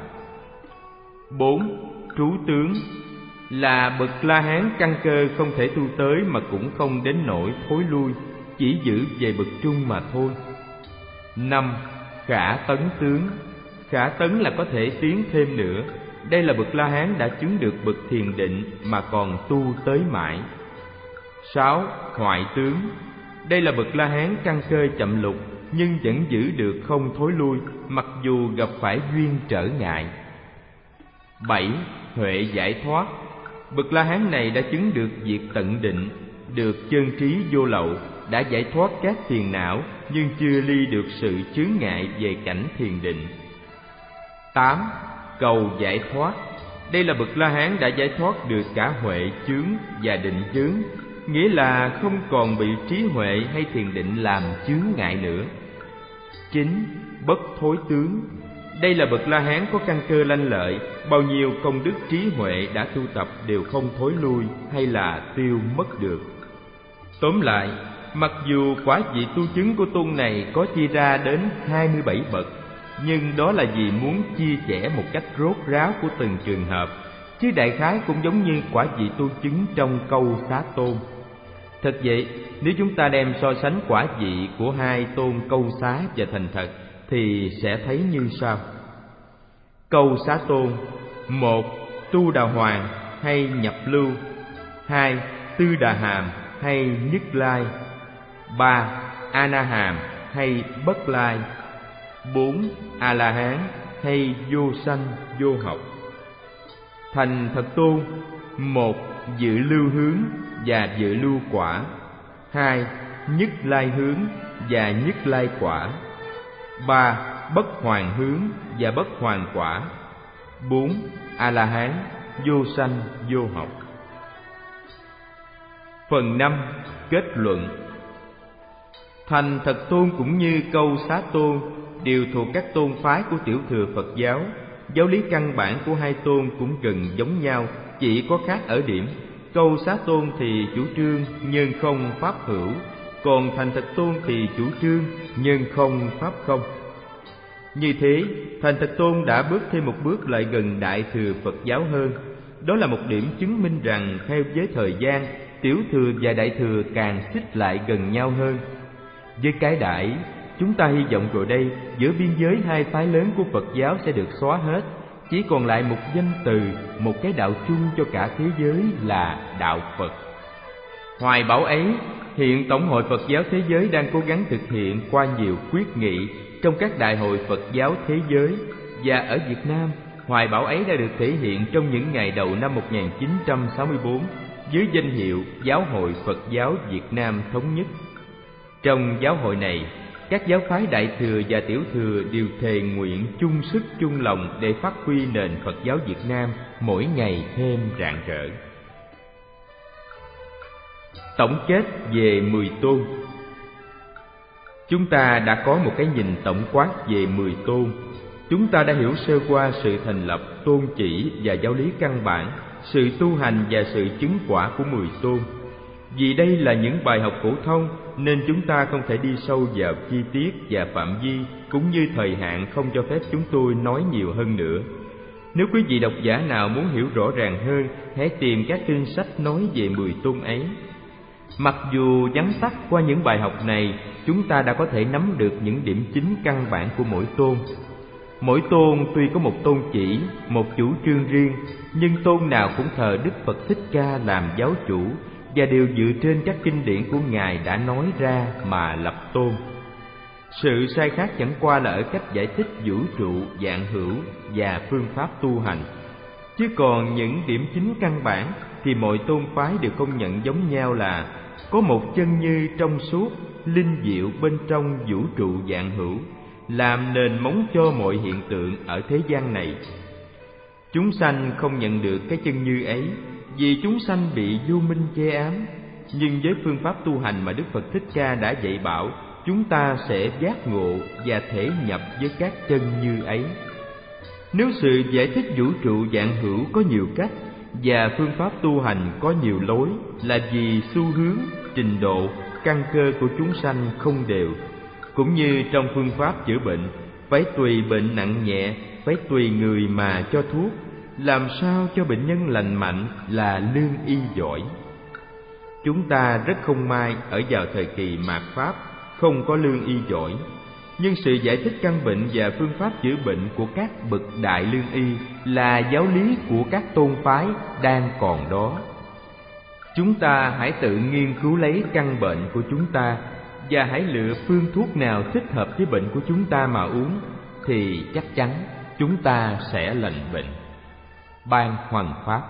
Bốn. Trú tướng. Là bậc La Hán căn cơ không thể tu tới mà cũng không đến nỗi thối lui, chỉ giữ về bậc trung mà thôi. Năm. Khả tấn tướng. Khả tấn là có thể tiến thêm nữa. Đây là bậc La Hán đã chứng được bậc thiền định mà còn tu tới mãi. Sáu. Hoại tướng. Đây là bậc La Hán căn cơ chậm lục, nhưng vẫn giữ được không thối lui, mặc dù gặp phải duyên trở ngại. Bảy. Huệ giải thoát. Bậc La Hán này đã chứng được diệt tận định, được chân trí vô lậu, đã giải thoát các phiền não, nhưng chưa ly được sự chướng ngại về cảnh thiền định. Tám. Cầu giải thoát. Đây là bậc La Hán đã giải thoát được cả huệ chướng và định chướng, nghĩa là không còn bị trí huệ hay thiền định làm chướng ngại nữa. Chín. Bất thối tướng. Đây là bậc La Hán có căn cơ lanh lợi, bao nhiêu công đức trí huệ đã tu tập đều không thối lui hay là tiêu mất được. Tóm lại, mặc dù quả vị tu chứng của tôn này có chia ra đến hai mươi bảy bậc, nhưng đó là vì muốn chia sẻ một cách rốt ráo của từng trường hợp, chứ đại khái cũng giống như quả vị tu chứng trong câu Xá Tôn. Thật vậy, nếu chúng ta đem so sánh quả vị của hai tôn Câu Xá và Thành Thật thì sẽ thấy như sau. Câu Xá Tôn: một. Tu Đà Hoàng hay Nhập Lưu. Hai. Tư Đà Hàm hay Nhất Lai. Ba. A Na Hàm hay Bất Lai. Bốn. A La Hán hay Vô Sanh Vô Học. Thành Thật Tôn: một. Dự lưu hướng và dự lưu quả. Hai. Nhất lai hướng và nhất lai quả. Ba. Bất hoàn hướng và bất hoàn quả. Bốn. A La Hán, vô sanh vô học. Phần năm. Kết luận. Thành Thật Tôn cũng như Câu Xá Tôn đều thuộc các tôn phái của tiểu thừa Phật giáo. Giáo lý căn bản của hai tôn cũng gần giống nhau, chỉ có khác ở điểm Câu Xá Tôn thì chủ trương nhân không pháp hữu, còn Thành Thật Tôn thì chủ trương nhân không pháp không. Như thế, Thành Thật Tôn đã bước thêm một bước lại gần Đại thừa Phật giáo hơn. Đó là một điểm chứng minh rằng theo giới thời gian, tiểu thừa và đại thừa càng xích lại gần nhau hơn. Với cái đại, chúng ta hy vọng rồi đây, giữa biên giới hai phái lớn của Phật giáo sẽ được xóa hết, chỉ còn lại một danh từ, một cái đạo chung cho cả thế giới là đạo Phật. Hoài bão ấy, hiện Tổng hội Phật giáo Thế giới đang cố gắng thực hiện qua nhiều quyết nghị trong các đại hội Phật giáo thế giới, và ở Việt Nam, hoài bão ấy đã được thể hiện trong những ngày đầu năm một nghìn chín trăm sáu mươi tư dưới danh hiệu Giáo hội Phật giáo Việt Nam Thống nhất. Trong giáo hội này, các giáo phái Đại thừa và Tiểu thừa đều thề nguyện chung sức chung lòng để phát huy nền Phật giáo Việt Nam mỗi ngày thêm rạng rỡ. Tổng kết về mười tôn. Chúng ta đã có một cái nhìn tổng quát về mười tôn. Chúng ta đã hiểu sơ qua sự thành lập, tôn chỉ và giáo lý căn bản, sự tu hành và sự chứng quả của mười tôn. Vì đây là những bài học phổ thông nên chúng ta không thể đi sâu vào chi tiết và phạm vi, cũng như thời hạn không cho phép chúng tôi nói nhiều hơn nữa. Nếu quý vị độc giả nào muốn hiểu rõ ràng hơn, hãy tìm các kinh sách nói về mười tôn ấy. Mặc dù vắn tắt qua những bài học này, chúng ta đã có thể nắm được những điểm chính căn bản của mỗi tôn. Mỗi tôn tuy có một tôn chỉ, một chủ trương riêng, nhưng tôn nào cũng thờ Đức Phật Thích Ca làm giáo chủ, và đều dựa trên các kinh điển của Ngài đã nói ra mà lập tôn. Sự sai khác chẳng qua là ở cách giải thích vũ trụ, vạn hữu và phương pháp tu hành. Chứ còn những điểm chính căn bản thì mọi tôn phái đều công nhận giống nhau là có một chân như trong suốt, linh diệu bên trong vũ trụ vạn hữu, làm nền móng cho mọi hiện tượng ở thế gian này. Chúng sanh không nhận được cái chân như ấy, vì chúng sanh bị vô minh che ám. Nhưng với phương pháp tu hành mà Đức Phật Thích Ca đã dạy bảo, chúng ta sẽ giác ngộ và thể nhập với các chân như ấy. Nếu sự giải thích vũ trụ vạn hữu có nhiều cách và phương pháp tu hành có nhiều lối, là vì xu hướng, trình độ, căn cơ của chúng sanh không đều. Cũng như trong phương pháp chữa bệnh, phải tùy bệnh nặng nhẹ, phải tùy người mà cho thuốc, làm sao cho bệnh nhân lành mạnh là lương y giỏi. Chúng ta rất không may ở vào thời kỳ mạt Pháp, không có lương y giỏi, nhưng sự giải thích căn bệnh và phương pháp chữa bệnh của các bậc đại lương y là giáo lý của các tôn phái đang còn đó. Chúng ta hãy tự nghiên cứu lấy căn bệnh của chúng ta và hãy lựa phương thuốc nào thích hợp với bệnh của chúng ta mà uống, thì chắc chắn chúng ta sẽ lành bệnh. Ban Hoằng Pháp.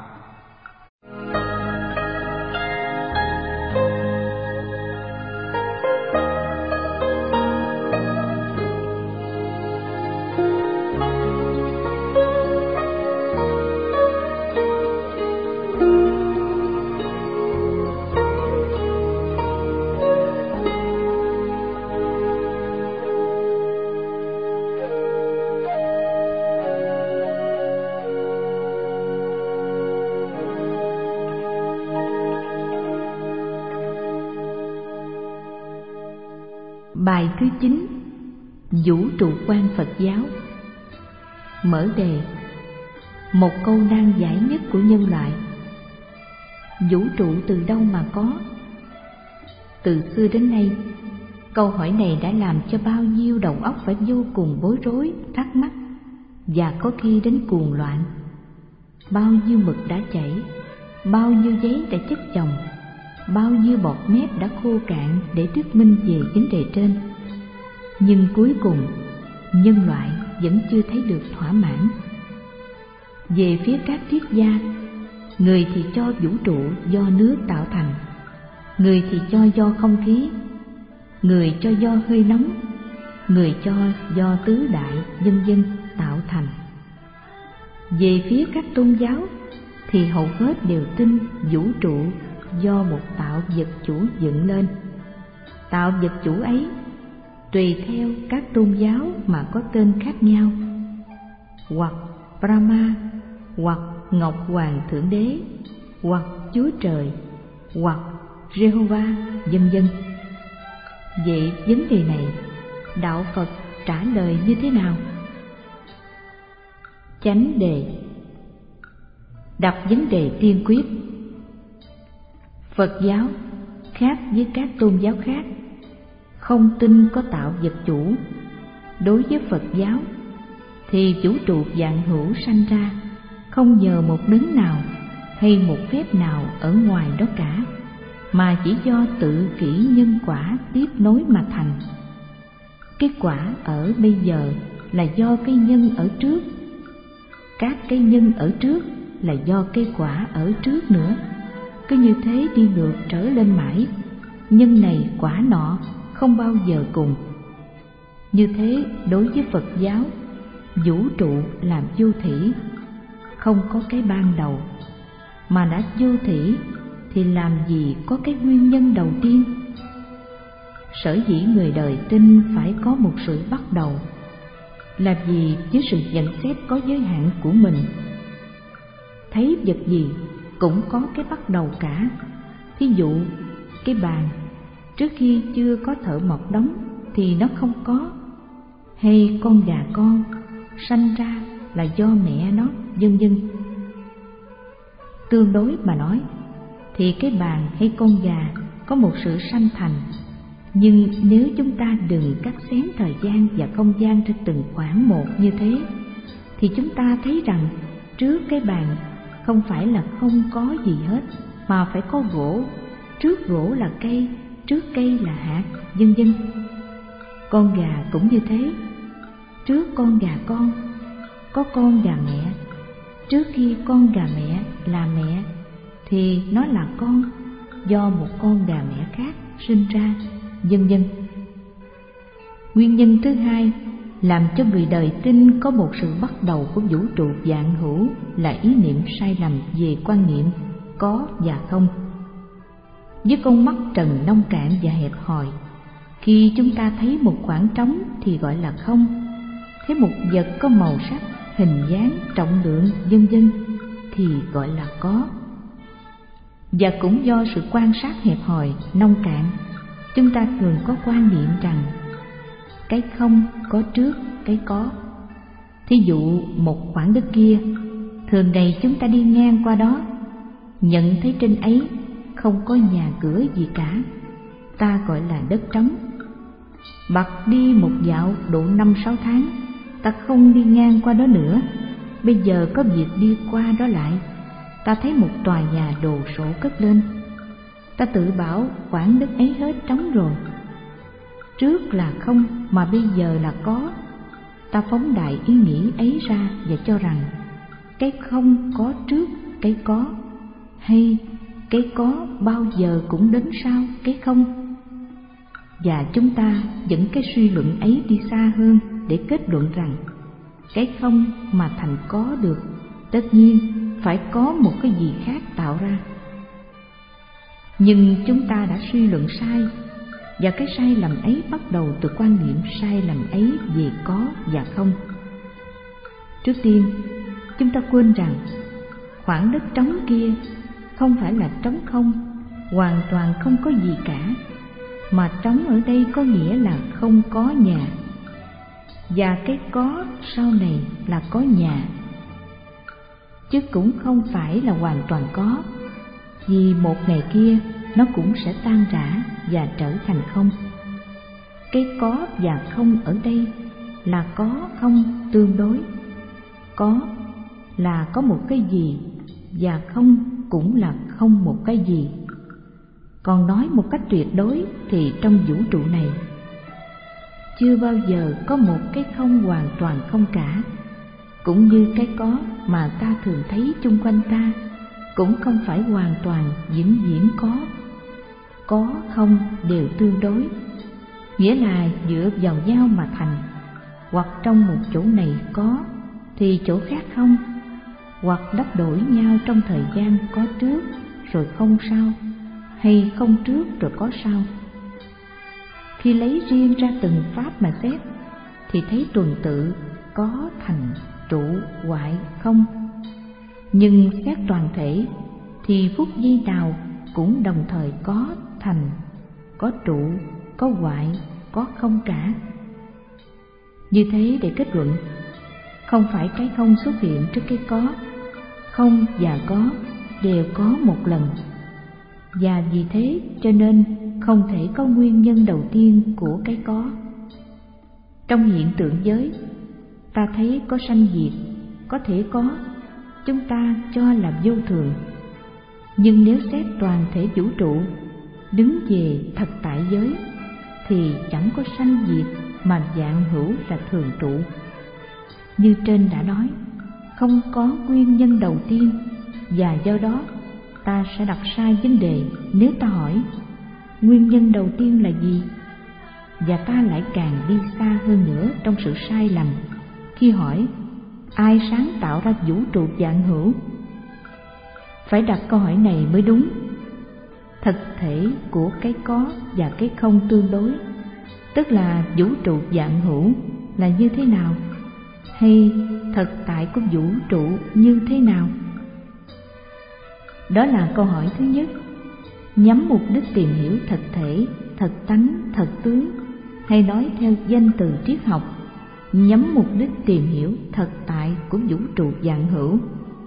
Bài thứ chín: Vũ trụ quan Phật giáo. Mở đề: một câu nan giải nhất của nhân loại. Vũ trụ từ đâu mà có? Từ xưa đến nay, câu hỏi này đã làm cho bao nhiêu đầu óc phải vô cùng bối rối, thắc mắc, và có khi đến cuồng loạn. Bao nhiêu mực đã chảy, bao nhiêu giấy đã chất chồng, bao nhiêu bọt mép đã khô cạn để thuyết minh về vấn đề trên. Nhưng cuối cùng, nhân loại vẫn chưa thấy được thỏa mãn. Về phía các triết gia, người thì cho vũ trụ do nước tạo thành, người thì cho do không khí, người cho do hơi nóng, người cho do tứ đại vân vân tạo thành. Về phía các tôn giáo thì hầu hết đều tin vũ trụ do một tạo vật chủ dựng lên. Tạo vật chủ ấy tùy theo các tôn giáo mà có tên khác nhau, hoặc Brahma, hoặc Ngọc Hoàng Thượng Đế, hoặc Chúa Trời, hoặc Jehovah, vân vân. Vậy vấn đề này, đạo Phật trả lời như thế nào? Chánh đề. Đặt vấn đề tiên quyết: Phật giáo khác với các tôn giáo khác, không tin có tạo vật chủ. Đối với Phật giáo thì vũ trụ vạn hữu sanh ra không nhờ một đấng nào hay một phép nào ở ngoài đó cả, mà chỉ do tự kỷ nhân quả tiếp nối mà thành. Cái quả ở bây giờ là do cái nhân ở trước, các cái nhân ở trước là do cái quả ở trước nữa. Cứ như thế đi ngược trở lên mãi, nhân này quả nọ không bao giờ cùng. Như thế đối với Phật giáo, vũ trụ là vô thỉ, không có cái ban đầu. Mà đã vô thỉ thì làm gì có cái nguyên nhân đầu tiên? Sở dĩ người đời tin phải có một sự bắt đầu là vì với sự nhận xét có giới hạn của mình. Thấy vật gì cũng có cái bắt đầu cả. Thí dụ cái bàn, trước khi chưa có thợ mộc đóng thì nó không có. Hay con gà con sanh ra là do mẹ nó, vân vân. Tương đối mà nói thì cái bàn hay con gà có một sự sanh thành. Nhưng nếu chúng ta đừng cắt xén thời gian và không gian trên từng khoảng một như thế, thì chúng ta thấy rằng trước cái bàn không phải là không có gì hết, mà phải có gỗ, trước gỗ là cây, trước cây là hạt, vân vân. Con gà cũng như thế, trước con gà con có con gà mẹ, trước khi con gà mẹ là mẹ thì nó là con do một con gà mẹ khác sinh ra, vân vân. Nguyên nhân thứ hai làm cho người đời tin có một sự bắt đầu của vũ trụ vạn hữu là ý niệm sai lầm về quan niệm có và không. Với con mắt trần nông cạn và hẹp hòi, khi chúng ta thấy một khoảng trống thì gọi là không, thấy một vật có màu sắc, hình dáng, trọng lượng, vân vân thì gọi là có. Và cũng do sự quan sát hẹp hòi, nông cạn, chúng ta thường có quan niệm rằng cái không có trước cái có. Thí dụ một khoảng đất kia, thường ngày chúng ta đi ngang qua đó, nhận thấy trên ấy không có nhà cửa gì cả, ta gọi là đất trống. Bặt đi một dạo độ năm sáu tháng, ta không đi ngang qua đó nữa. Bây giờ có việc đi qua đó lại, ta thấy một tòa nhà đồ sộ cất lên. Ta tự bảo khoảng đất ấy hết trống rồi, trước là không mà bây giờ là có. Ta phóng đại ý nghĩ ấy ra và cho rằng cái không có trước cái có, hay cái có bao giờ cũng đến sau cái không. Và chúng ta dẫn cái suy luận ấy đi xa hơn để kết luận rằng cái không mà thành có được, tất nhiên phải có một cái gì khác tạo ra. Nhưng chúng ta đã suy luận sai, và cái sai lầm ấy bắt đầu từ quan niệm sai lầm ấy về có và không. Trước tiên, chúng ta quên rằng khoảng đất trống kia không phải là trống không, hoàn toàn không có gì cả, mà trống ở đây có nghĩa là không có nhà, và cái có sau này là có nhà, chứ cũng không phải là hoàn toàn có, vì một ngày kia nó cũng sẽ tan rã và trở thành không. Cái có và không ở đây là có không tương đối. Có là có một cái gì, và không cũng là không một cái gì. Còn nói một cách tuyệt đối thì trong vũ trụ này chưa bao giờ có một cái không hoàn toàn không cả. Cũng như cái có mà ta thường thấy chung quanh ta cũng không phải hoàn toàn vĩnh viễn có. Có không đều tương đối, nghĩa là dựa vào nhau mà thành. Hoặc trong một chỗ này có thì chỗ khác không, hoặc đắp đổi nhau trong thời gian có trước rồi không sau, hay không trước rồi có sau. Khi lấy riêng ra từng pháp mà xét thì thấy tuần tự có thành trụ hoại không. Nhưng xét toàn thể thì phút giây nào cũng đồng thời có thành, có trụ, có hoại, có không cả. Như thế để kết luận, không phải cái không xuất hiện trước cái có, không và có đều có một lần. và vì thế cho nên không thể có nguyên nhân đầu tiên của cái có. Trong hiện tượng giới, ta thấy có sanh diệt, có thể có, chúng ta cho là vô thường. Nhưng nếu xét toàn thể vũ trụ, đứng về thật tại giới, thì chẳng có sanh diệt mà vạn hữu là thường trụ. Như trên đã nói, không có nguyên nhân đầu tiên, và do đó ta sẽ đặt sai vấn đề nếu ta hỏi nguyên nhân đầu tiên là gì, và ta lại càng đi xa hơn nữa trong sự sai lầm khi hỏi ai sáng tạo ra vũ trụ vạn hữu. Phải đặt câu hỏi này mới đúng. Thực thể của cái có và cái không tương đối, tức là vũ trụ vạn hữu là như thế nào, hay thực tại của vũ trụ như thế nào? Đó là câu hỏi thứ nhất, nhắm mục đích tìm hiểu thực thể, thật tánh, thật tướng, hay nói theo danh từ triết học, nhắm mục đích tìm hiểu thật tại của vũ trụ vạn hữu.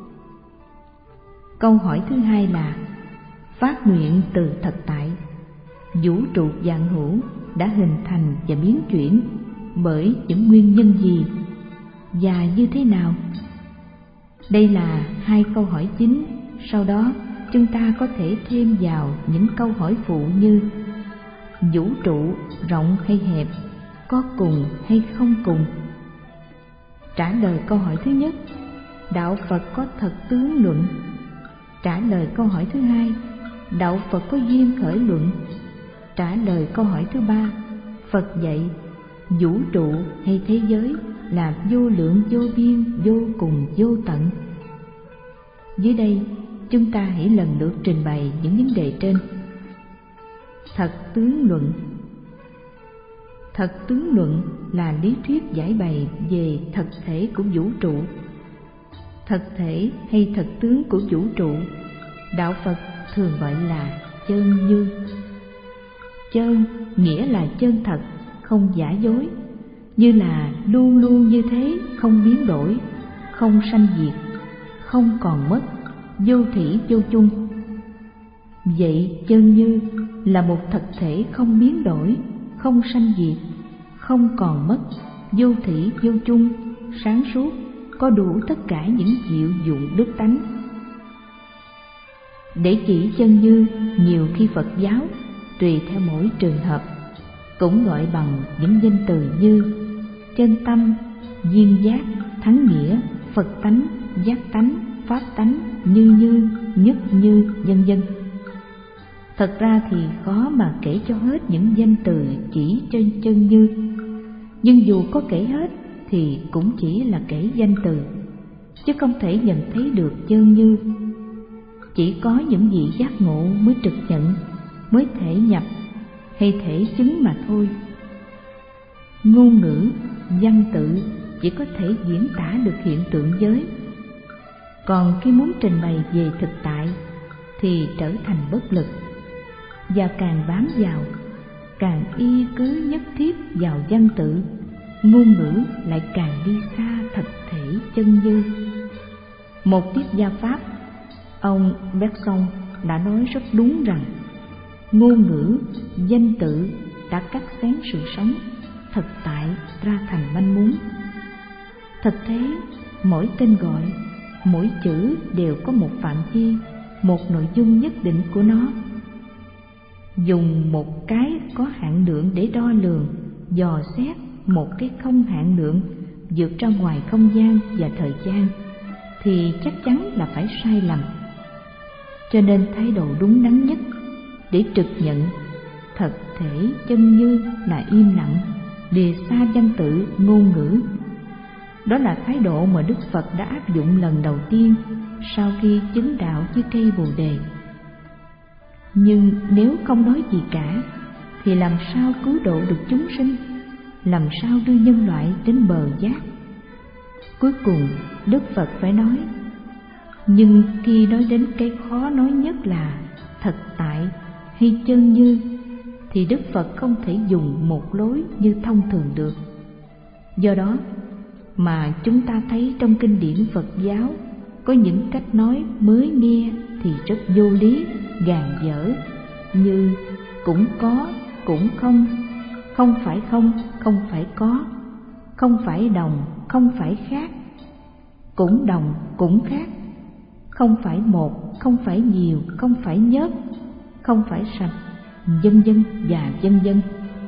Câu hỏi thứ hai là phát nguyện từ thật tại, vũ trụ vạn hữu đã hình thành và biến chuyển bởi những nguyên nhân gì và như thế nào? Đây là hai câu hỏi chính. Sau đó chúng ta có thể thêm vào những câu hỏi phụ như vũ trụ rộng hay hẹp, có cùng hay không cùng. Trả lời câu hỏi thứ nhất, đạo Phật có thật tướng luận. Trả lời câu hỏi thứ hai, đạo Phật có duyên khởi luận. Trả lời câu hỏi thứ ba, Phật dạy vũ trụ hay thế giới là vô lượng vô biên, vô cùng vô tận. Dưới đây chúng ta hãy lần lượt trình bày những vấn đề trên. Thật tướng luận. Thật tướng luận là lý thuyết giải bày về thật thể của vũ trụ. Thật thể hay thật tướng của vũ trụ, đạo Phật thường gọi là chân như. Chân nghĩa là chân thật, không giả dối, như là luôn luôn như thế, không biến đổi, không sanh diệt, không còn mất, vô thủy vô chung. Vậy chân như là một thật thể không biến đổi, không sanh diệt, không còn mất, vô thủy vô chung, sáng suốt, có đủ tất cả những diệu dụng đức tánh. Để chỉ chân như, nhiều khi Phật giáo tùy theo mỗi trường hợp cũng gọi bằng những danh từ như chân tâm, duyên giác, thắng nghĩa, Phật tánh, giác tánh, pháp tánh, như như, nhất như, vân vân. Thật ra thì khó mà kể cho hết những danh từ chỉ trên chân như, nhưng dù có kể hết thì cũng chỉ là kể danh từ, chứ không thể nhận thấy được chân như. Chỉ có những vị giác ngộ mới trực nhận, mới thể nhập hay thể chứng mà thôi. Ngôn ngữ, văn tự chỉ có thể diễn tả được hiện tượng giới, còn khi muốn trình bày về thực tại thì trở thành bất lực, và càng bám vào, càng y cứ nhất thiết vào văn tự, ngôn ngữ lại càng đi xa thật thể chân như. Một triết gia Pháp, ông Bergson đã nói rất đúng rằng ngôn ngữ, danh tự đã cắt xén sự sống, thực tại ra thành manh mún. Thực thế, mỗi tên gọi, mỗi chữ đều có một phạm vi, một nội dung nhất định của nó. Dùng một cái có hạn lượng để đo lường, dò xét một cái không hạn lượng vượt ra ngoài không gian và thời gian thì chắc chắn là phải sai lầm. Cho nên thái độ đúng đắn nhất để trực nhận thật thể chân như là im lặng, lìa xa văn tự, ngôn ngữ. Đó là thái độ mà Đức Phật đã áp dụng lần đầu tiên sau khi chứng đạo với cây Bồ Đề. Nhưng nếu không nói gì cả thì làm sao cứu độ được chúng sinh, làm sao đưa nhân loại đến bờ giác? Cuối cùng Đức Phật phải nói, nhưng khi nói đến cái khó nói nhất là thật tại hay chân như thì Đức Phật không thể dùng một lối như thông thường được. Do đó mà chúng ta thấy trong kinh điển Phật giáo có những cách nói mới nghe thì rất vô lý, gàn dở như cũng có, cũng không, không phải không, không phải có, không phải đồng, không phải khác, cũng đồng, cũng khác, không phải một, không phải nhiều, không phải nhớt, không phải sạch, vân vân và vân vân.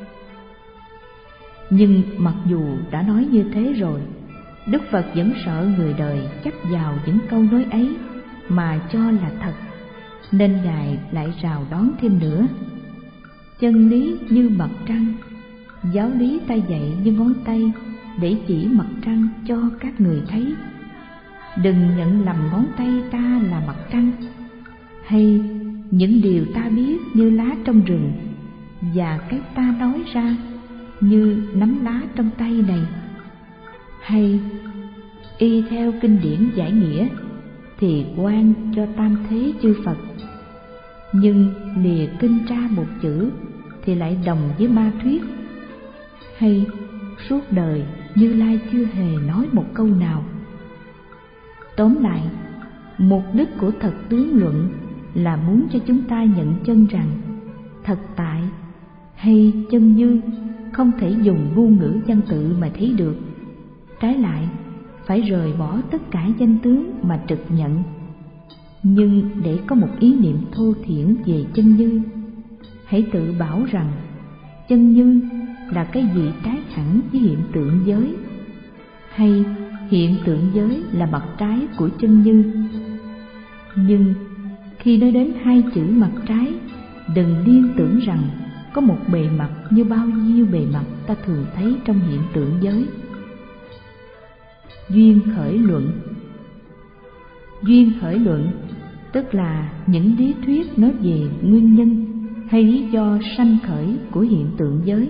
Nhưng mặc dù đã nói như thế rồi, Đức Phật vẫn sợ người đời chấp vào những câu nói ấy mà cho là thật, nên Ngài lại rào đón thêm nữa. Chân lý như mặt trăng, giáo lý ta dạy như ngón tay để chỉ mặt trăng cho các người thấy. Đừng nhận lầm ngón tay ta là mặt trăng, hay những điều ta biết như lá trong rừng, và cái ta nói ra như nắm lá trong tay này. Hay y theo kinh điển giải nghĩa thì quan cho tam thế chư Phật, nhưng lìa kinh tra một chữ thì lại đồng với ma thuyết. Hay suốt đời Như Lai chưa hề nói một câu nào. Tóm lại, mục đích của thật tướng luận là muốn cho chúng ta nhận chân rằng thật tại hay chân như không thể dùng ngôn ngữ văn tự mà thấy được. Trái lại, phải rời bỏ tất cả danh tướng mà trực nhận. Nhưng để có một ý niệm thô thiển về chân như, hãy tự bảo rằng chân như là cái gì trái hẳn với hiện tượng giới, hay hiện tượng giới là mặt trái của chân như. Nhưng khi nói đến hai chữ mặt trái, đừng liên tưởng rằng có một bề mặt như bao nhiêu bề mặt ta thường thấy trong hiện tượng giới. Duyên khởi luận. Duyên khởi luận tức là những lý thuyết nói về nguyên nhân hay lý do sanh khởi của hiện tượng giới.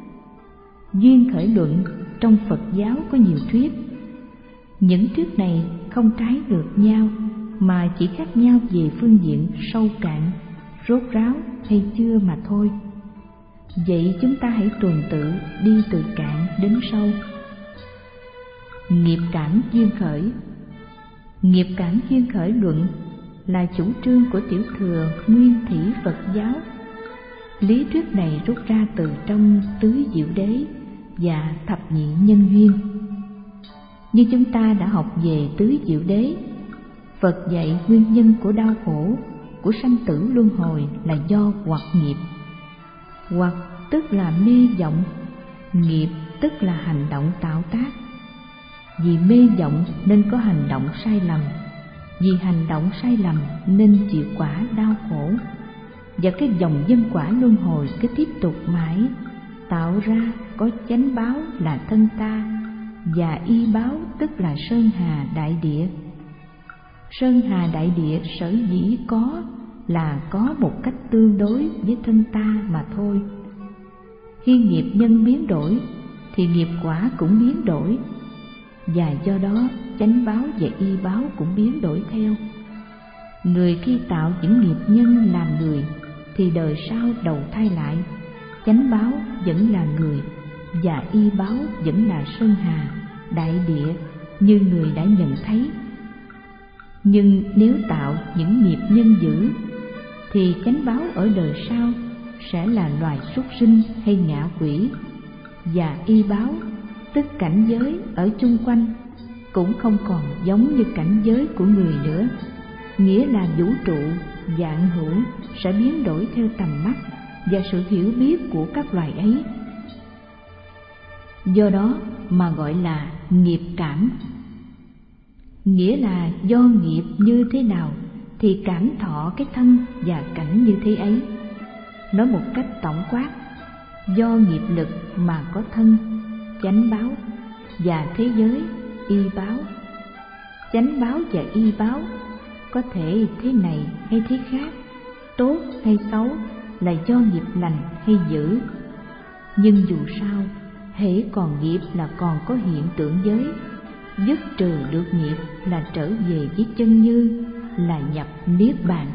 Duyên khởi luận trong Phật giáo có nhiều thuyết. Những thuyết này không trái ngược nhau, mà chỉ khác nhau về phương diện sâu cạn, rốt ráo hay chưa mà thôi. Vậy chúng ta hãy tuần tự đi từ cạn đến sâu. Nghiệp cảm duyên khởi. Nghiệp cảm duyên khởi luận là chủ trương của tiểu thừa nguyên thủy Phật giáo. Lý thuyết này rút ra từ trong tứ diệu đế và thập nhị nhân duyên. Như chúng ta đã học về tứ diệu đế, Phật dạy nguyên nhân của đau khổ, của sanh tử luân hồi là do hoặc nghiệp. Hoặc tức là mê vọng, nghiệp tức là hành động tạo tác. Vì mê vọng nên có hành động sai lầm, vì hành động sai lầm nên chịu quả đau khổ. Và cái dòng nhân quả luân hồi cứ tiếp tục mãi, tạo ra có chánh báo là thân ta, và y báo tức là sơn hà đại địa. Sơn hà đại địa sở dĩ có là có một cách tương đối với thân ta mà thôi. Khi nghiệp nhân biến đổi thì nghiệp quả cũng biến đổi, và do đó chánh báo và y báo cũng biến đổi theo. Người khi tạo những nghiệp nhân làm người thì đời sau đầu thai lại, chánh báo vẫn là người và y báo vẫn là sơn hà đại địa như người đã nhận thấy. Nhưng nếu tạo những nghiệp nhân dữ thì chánh báo ở đời sau sẽ là loài súc sinh hay ngạ quỷ, và y báo tức cảnh giới ở chung quanh cũng không còn giống như cảnh giới của người nữa, nghĩa là vũ trụ vạn hữu sẽ biến đổi theo tầm mắt và sự hiểu biết của các loài ấy. Do đó mà gọi là nghiệp cảm. Nghĩa là do nghiệp như thế nào thì cảm thọ cái thân và cảnh như thế ấy. Nói một cách tổng quát, do nghiệp lực mà có thân, chánh báo, và thế giới, y báo. Chánh báo và y báo có thể thế này hay thế khác, tốt hay xấu là do nghiệp lành hay dữ. Nhưng dù sao, hễ còn nghiệp là còn có hiện tượng giới. Dứt trừ được nghiệp là trở về với chân như, là nhập niết bàn.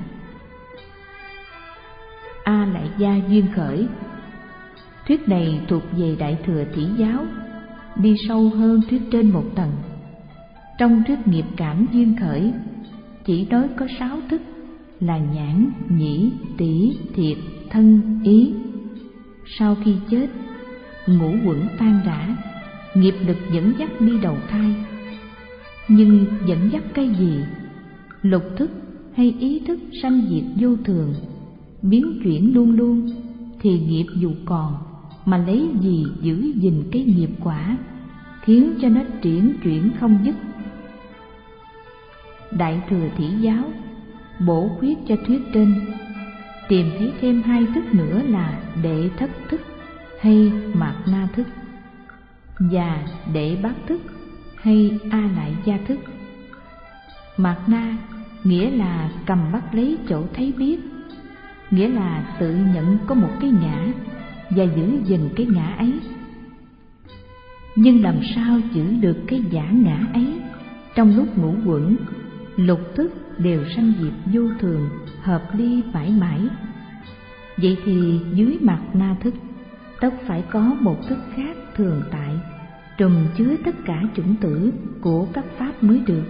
A lại gia duyên khởi. Thuyết này thuộc về Đại Thừa Tỷ giáo, đi sâu hơn thuyết trên một tầng. Trong thuyết nghiệp cảm duyên khởi chỉ nói có sáu thức là nhãn, nhĩ, tỷ, thiệt, thân, ý. Sau khi chết, ngũ uẩn tan rã, nghiệp lực dẫn dắt đi đầu thai. Nhưng dẫn dắt cái gì? Lục thức hay ý thức sanh diệt vô thường, biến chuyển luôn luôn, thì nghiệp dù còn, mà lấy gì giữ gìn cái nghiệp quả, khiến cho nó triển chuyển không dứt. Đại Thừa Thị Giáo bổ khuyết cho thuyết trên, tìm thấy thêm hai thức nữa là đệ thất thức hay mạt na thức, và đệ bát thức hay a lại gia thức. Mạt na nghĩa là cầm bắt lấy chỗ thấy biết, nghĩa là tự nhận có một cái ngã và giữ gìn cái ngã ấy. Nhưng làm sao giữ được cái giả ngã ấy trong lúc ngũ uẩn, lục thức đều sanh diệt vô thường, hợp ly mãi mãi? Vậy thì dưới mạt na thức tất phải có một thức khác thường tại, trùm chứa tất cả chủng tử của các pháp mới được.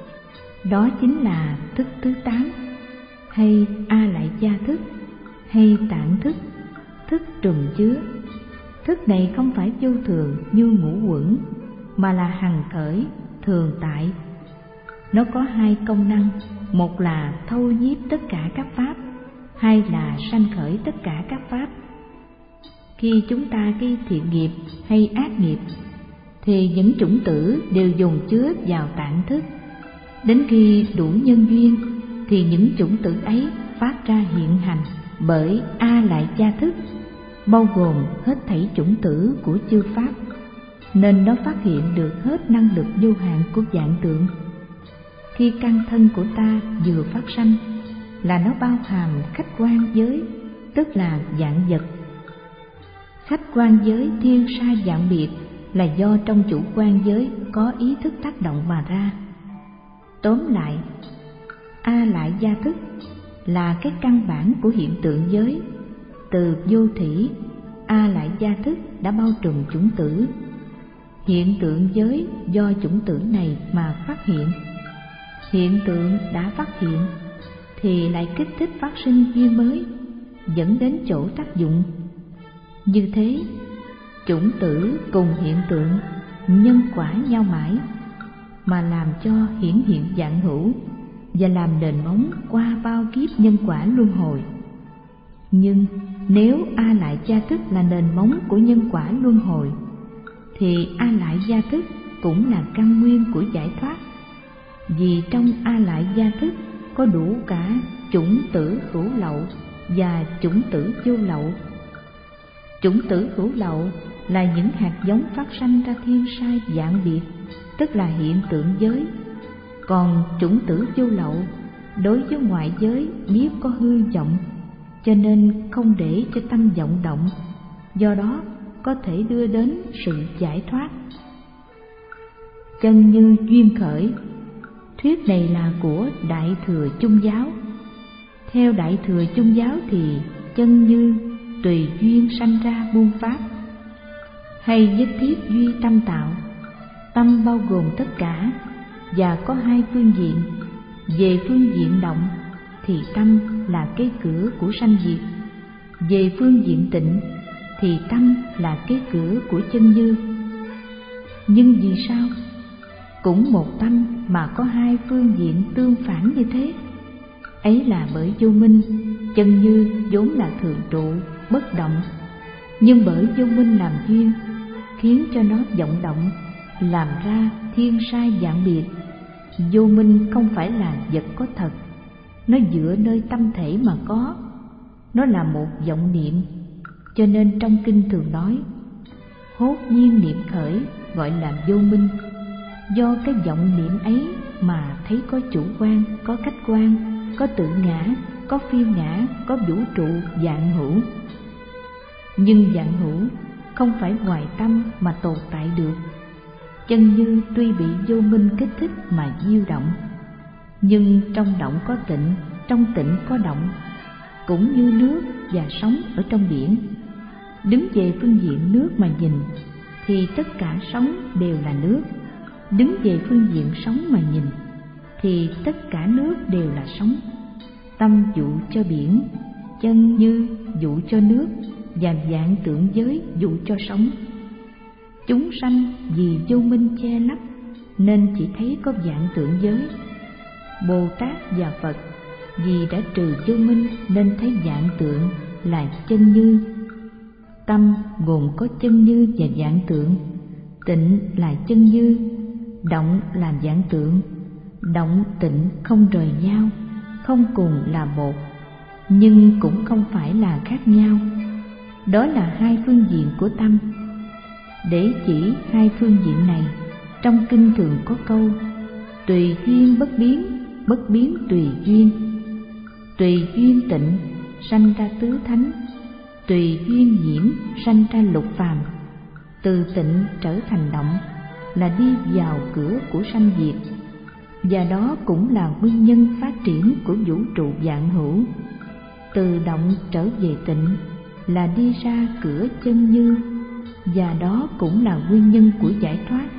Đó chính là thức thứ tám, hay a lại gia thức, hay tạng thức, thức trùm chứa. Thức này không phải vô thường như ngũ uẩn, mà là hằng khởi, thường tại. Nó có hai công năng, một là thâu nhiếp tất cả các pháp, hai là sanh khởi tất cả các pháp. Khi chúng ta gây thiện nghiệp hay ác nghiệp, thì những chủng tử đều dồn chứa vào tạng thức. Đến khi đủ nhân duyên, thì những chủng tử ấy phát ra hiện hành bởi a lại gia thức, bao gồm hết thảy chủng tử của chư pháp, nên nó phát hiện được hết năng lực vô hạn của vạn tượng. Khi căn thân của ta vừa phát sanh, là nó bao hàm khách quan giới, tức là vạn vật. Khách quan giới thiên sai vạn biệt là do trong chủ quan giới có ý thức tác động mà ra. Tóm lại, a lại gia thức là cái căn bản của hiện tượng giới. Từ vô thỉ, a lại gia thức đã bao trùm chủng tử. Hiện tượng giới do chủng tử này mà phát hiện. Hiện tượng đã phát hiện thì lại kích thích phát sinh duyên mới, dẫn đến chỗ tác dụng. Như thế, chủng tử cùng hiện tượng nhân quả nhau mãi, mà làm cho hiển hiện vạn hữu và làm nền móng qua bao kiếp nhân quả luân hồi. Nhưng nếu a lại gia thức là nền móng của nhân quả luân hồi, thì a lại gia thức cũng là căn nguyên của giải thoát. Vì trong a lại gia thức có đủ cả chủng tử hữu lậu và chủng tử vô lậu. Chủng tử hữu lậu là những hạt giống phát sanh ra thiên sai vạn biệt, tức là hiện tượng giới. Còn chủng tử vô lậu đối với ngoại giới biết có hư vọng, cho nên không để cho tâm vọng động, do đó có thể đưa đến sự giải thoát. Chân như duyên khởi, thuyết này là của Đại Thừa Chung Giáo. Theo Đại Thừa Chung Giáo thì chân như tùy duyên sanh ra muôn pháp, hay nhất thiết duy tâm tạo. Tâm bao gồm tất cả và có hai phương diện. Về phương diện động thì tâm là cái cửa của sanh diệt. Về phương diện tịnh thì tâm là cái cửa của chân như. Nhưng vì sao? Cũng một tâm mà có hai phương diện tương phản như thế. Ấy là bởi vô minh, chân như vốn là thường trụ, bất động. Nhưng bởi vô minh làm duyên, khiến cho nó vọng động, làm ra thiên sai vạn biệt. Vô minh không phải là vật có thật, nó dựa nơi tâm thể mà có. Nó là một vọng niệm, cho nên trong kinh thường nói hốt nhiên niệm khởi gọi là vô minh. Do cái vọng niệm ấy mà thấy có chủ quan, có khách quan, có tự ngã, có phiêu ngã, có vũ trụ vạn hữu. Nhưng vạn hữu không phải ngoài tâm mà tồn tại được. Chân như tuy bị vô minh kích thích mà diêu động, nhưng trong động có tịnh, trong tịnh có động, cũng như nước và sóng ở trong biển. Đứng về phương diện nước mà nhìn thì tất cả sóng đều là nước. Đứng về phương diện sóng mà nhìn thì tất cả nước đều là sóng. tâm dụ cho biển, chân như dụ cho nước, và vạn tượng giới dụ cho sống. Chúng sanh vì vô minh che lấp nên chỉ thấy có vạn tượng giới. Bồ Tát và Phật vì đã trừ vô minh nên thấy vạn tượng là chân như. Tâm gồm có chân như và vạn tượng. Tịnh là chân như, động là vạn tượng. Động tịnh không rời nhau, không cùng là một, nhưng cũng không phải là khác nhau. Đó là hai phương diện của tâm. Để chỉ hai phương diện này, trong kinh thường có câu: tùy duyên bất biến, bất biến tùy duyên. Tùy duyên tịnh sanh ra tứ thánh, tùy duyên nhiễm sanh ra lục phàm. Từ tịnh trở thành động là đi vào cửa của sanh diệt, và đó cũng là nguyên nhân phát triển của vũ trụ vạn hữu. Từ động trở về tịnh là đi ra cửa chân như, và đó cũng là nguyên nhân của giải thoát.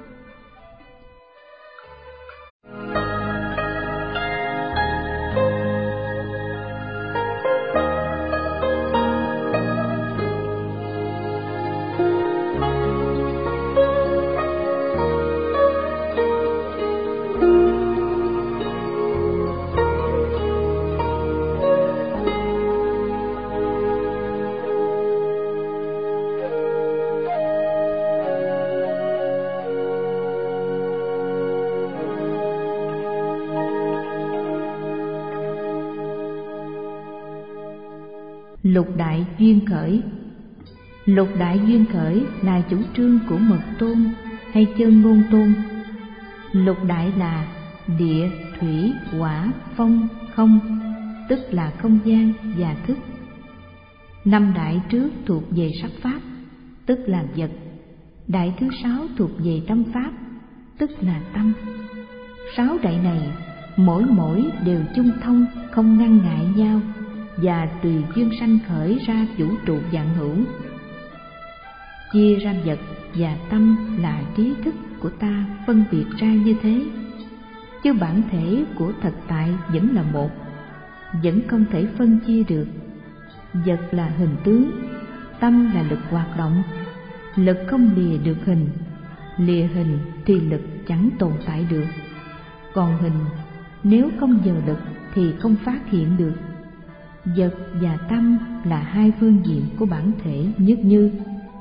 Lục đại duyên khởi. Lục đại duyên khởi là chủ trương của Mật Tôn hay Chân Ngôn Tôn. Lục đại là địa, thủy, hỏa, phong, không, tức là không gian và thức. Năm đại trước thuộc về sắc pháp, tức là vật. Đại thứ sáu thuộc về tâm pháp, tức là tâm. Sáu đại này mỗi mỗi đều chung thông, không ngăn ngại nhau, và tùy duyên sanh khởi ra vũ trụ vạn hữu. Chia ra vật và tâm là trí thức của ta phân biệt ra như thế, chứ bản thể của thực tại vẫn là một, vẫn không thể phân chia được. Vật là hình tướng, tâm là lực hoạt động. Lực không lìa được hình, lìa hình thì lực chẳng tồn tại được. Còn hình nếu không dời lực thì không phát hiện được. Vật và tâm là hai phương diện của bản thể nhất như.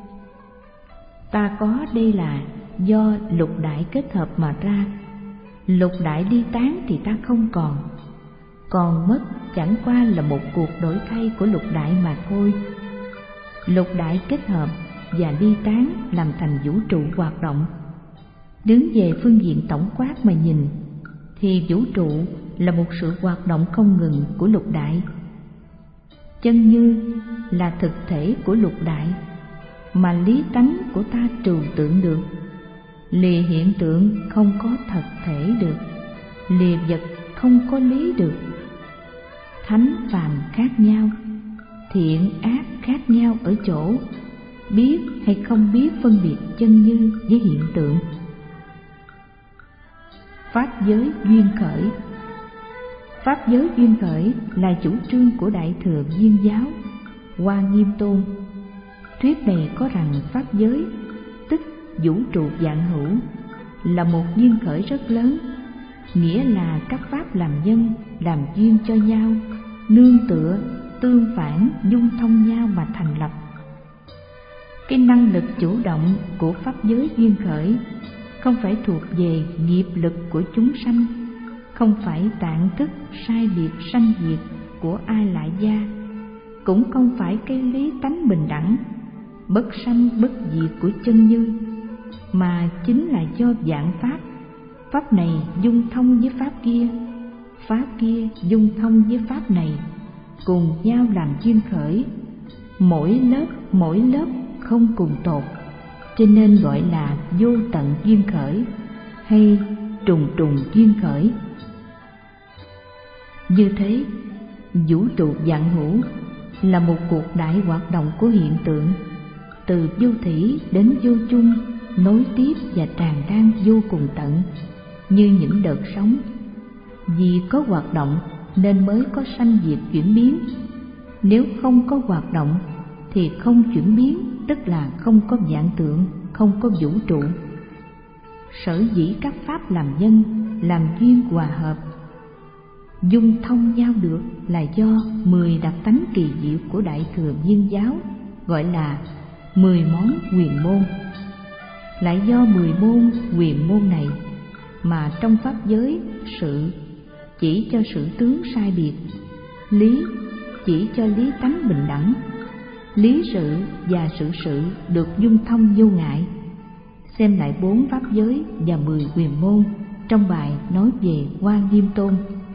Ta có đây là do lục đại kết hợp mà ra. Lục đại ly tán thì ta không còn. Còn mất chẳng qua là một cuộc đổi thay của lục đại mà thôi. Lục đại kết hợp và ly tán làm thành vũ trụ hoạt động. Đứng về phương diện tổng quát mà nhìn, thì vũ trụ là một sự hoạt động không ngừng của lục đại. Chân như là thực thể của lục đại, mà lý tánh của ta trừu tượng được. Lìa hiện tượng không có thật thể được, lìa vật không có lý được. Thánh phàm khác nhau, thiện ác khác nhau ở chỗ biết hay không biết phân biệt chân như với hiện tượng. Pháp giới duyên khởi. Pháp giới duyên khởi là chủ trương của Đại Thừa Viên Giáo, Hoa Nghiêm Tôn. Thuyết này có rằng pháp giới, tức vũ trụ vạn hữu, là một duyên khởi rất lớn, nghĩa là các pháp làm nhân, làm duyên cho nhau, nương tựa, tương phản, dung thông nhau mà thành lập. Cái năng lực chủ động của pháp giới duyên khởi không phải thuộc về nghiệp lực của chúng sanh, không phải tạng thức sai biệt sanh diệt của ai lại gia, cũng không phải cái lý tánh bình đẳng, bất sanh bất diệt của chân như, mà chính là do vạn pháp. Pháp này dung thông với pháp kia, pháp kia dung thông với pháp này, cùng nhau làm duyên khởi. Mỗi lớp mỗi lớp không cùng tột, cho nên gọi là vô tận duyên khởi hay trùng trùng duyên khởi. Như thế, vũ trụ vạn hữu là một cuộc đại hoạt động của hiện tượng, từ vô thủy đến vô chung, nối tiếp và tràn lan vô cùng tận, như những đợt sóng. Vì có hoạt động nên mới có sanh diệt chuyển biến. Nếu không có hoạt động thì không chuyển biến, tức là không có vạn tượng, không có vũ trụ. Sở dĩ các pháp làm nhân, làm duyên hòa hợp, dung thông nhau được là do mười đặc tánh kỳ diệu của Đại Thừa Viên Giáo, gọi là mười món huyền môn. Lại do mười môn huyền môn này mà trong pháp giới sự chỉ cho sự tướng sai biệt, lý chỉ cho lý tánh bình đẳng, lý sự và sự sự được dung thông vô ngại. Xem lại bốn pháp giới và mười huyền môn trong bài nói về Hoa Nghiêm Tôn.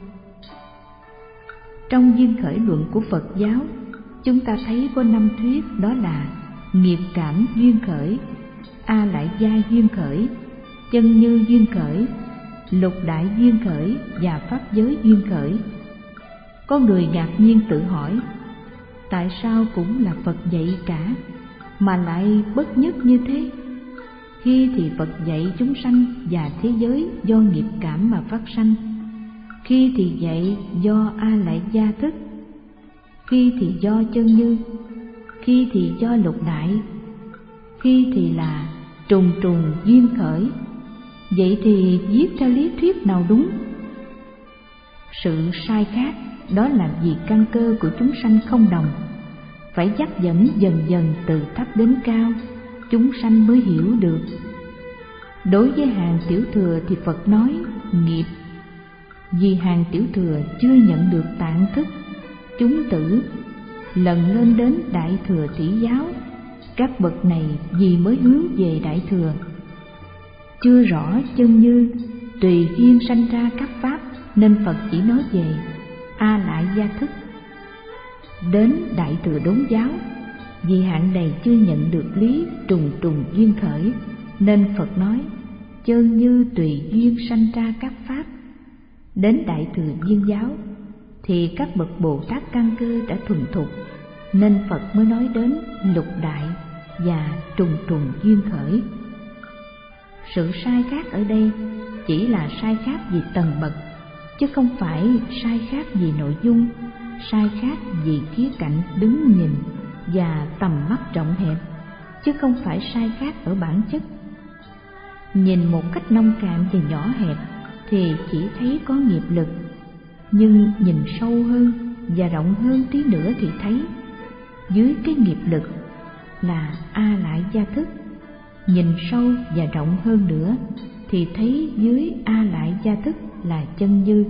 Trong duyên khởi luận của Phật giáo, chúng ta thấy có năm thuyết, đó là nghiệp cảm duyên khởi, a lại gia duyên khởi, chân như duyên khởi, lục đại duyên khởi và pháp giới duyên khởi. Có người ngạc nhiên tự hỏi, tại sao cũng là Phật dạy cả mà lại bất nhất như thế? Khi thì Phật dạy chúng sanh và thế giới do nghiệp cảm mà phát sanh, khi thì dạy do a lại gia thức, khi thì do chân như, khi thì do lục đại, khi thì là trùng trùng duyên khởi. Vậy thì viết theo lý thuyết nào đúng? Sự sai khác đó là vì căn cơ của chúng sanh không đồng, phải dắt dẫn dần dần từ thấp đến cao, chúng sanh mới hiểu được. Đối với hàng tiểu thừa thì Phật nói nghiệp, vì hàng tiểu thừa chưa nhận được tạng thức. Chúng tử lần lên đến Đại Thừa Tỷ Giáo, các bậc này vì mới hướng về Đại Thừa, chưa rõ chân như tùy duyên sanh ra các pháp, nên Phật chỉ nói về a lại gia thức. Đến Đại Thừa Đốn Giáo, vì hạng này chưa nhận được lý trùng trùng duyên khởi, nên Phật nói chân như tùy duyên sanh ra các pháp. Đến Đại Thừa Viên Giáo thì các bậc Bồ Tát căn cơ đã thuần thục, nên Phật mới nói đến lục đại và trùng trùng duyên khởi. Sự sai khác ở đây chỉ là sai khác vì tầng bậc, chứ không phải sai khác vì nội dung, sai khác vì khía cạnh đứng nhìn và tầm mắt rộng hẹp, chứ không phải sai khác ở bản chất. Nhìn một cách nông cạn và nhỏ hẹp thì chỉ thấy có nghiệp lực, nhưng nhìn sâu hơn và rộng hơn tí nữa thì thấy dưới cái nghiệp lực là a lại gia thức. Nhìn sâu và rộng hơn nữa thì thấy dưới a lại gia thức là chân như.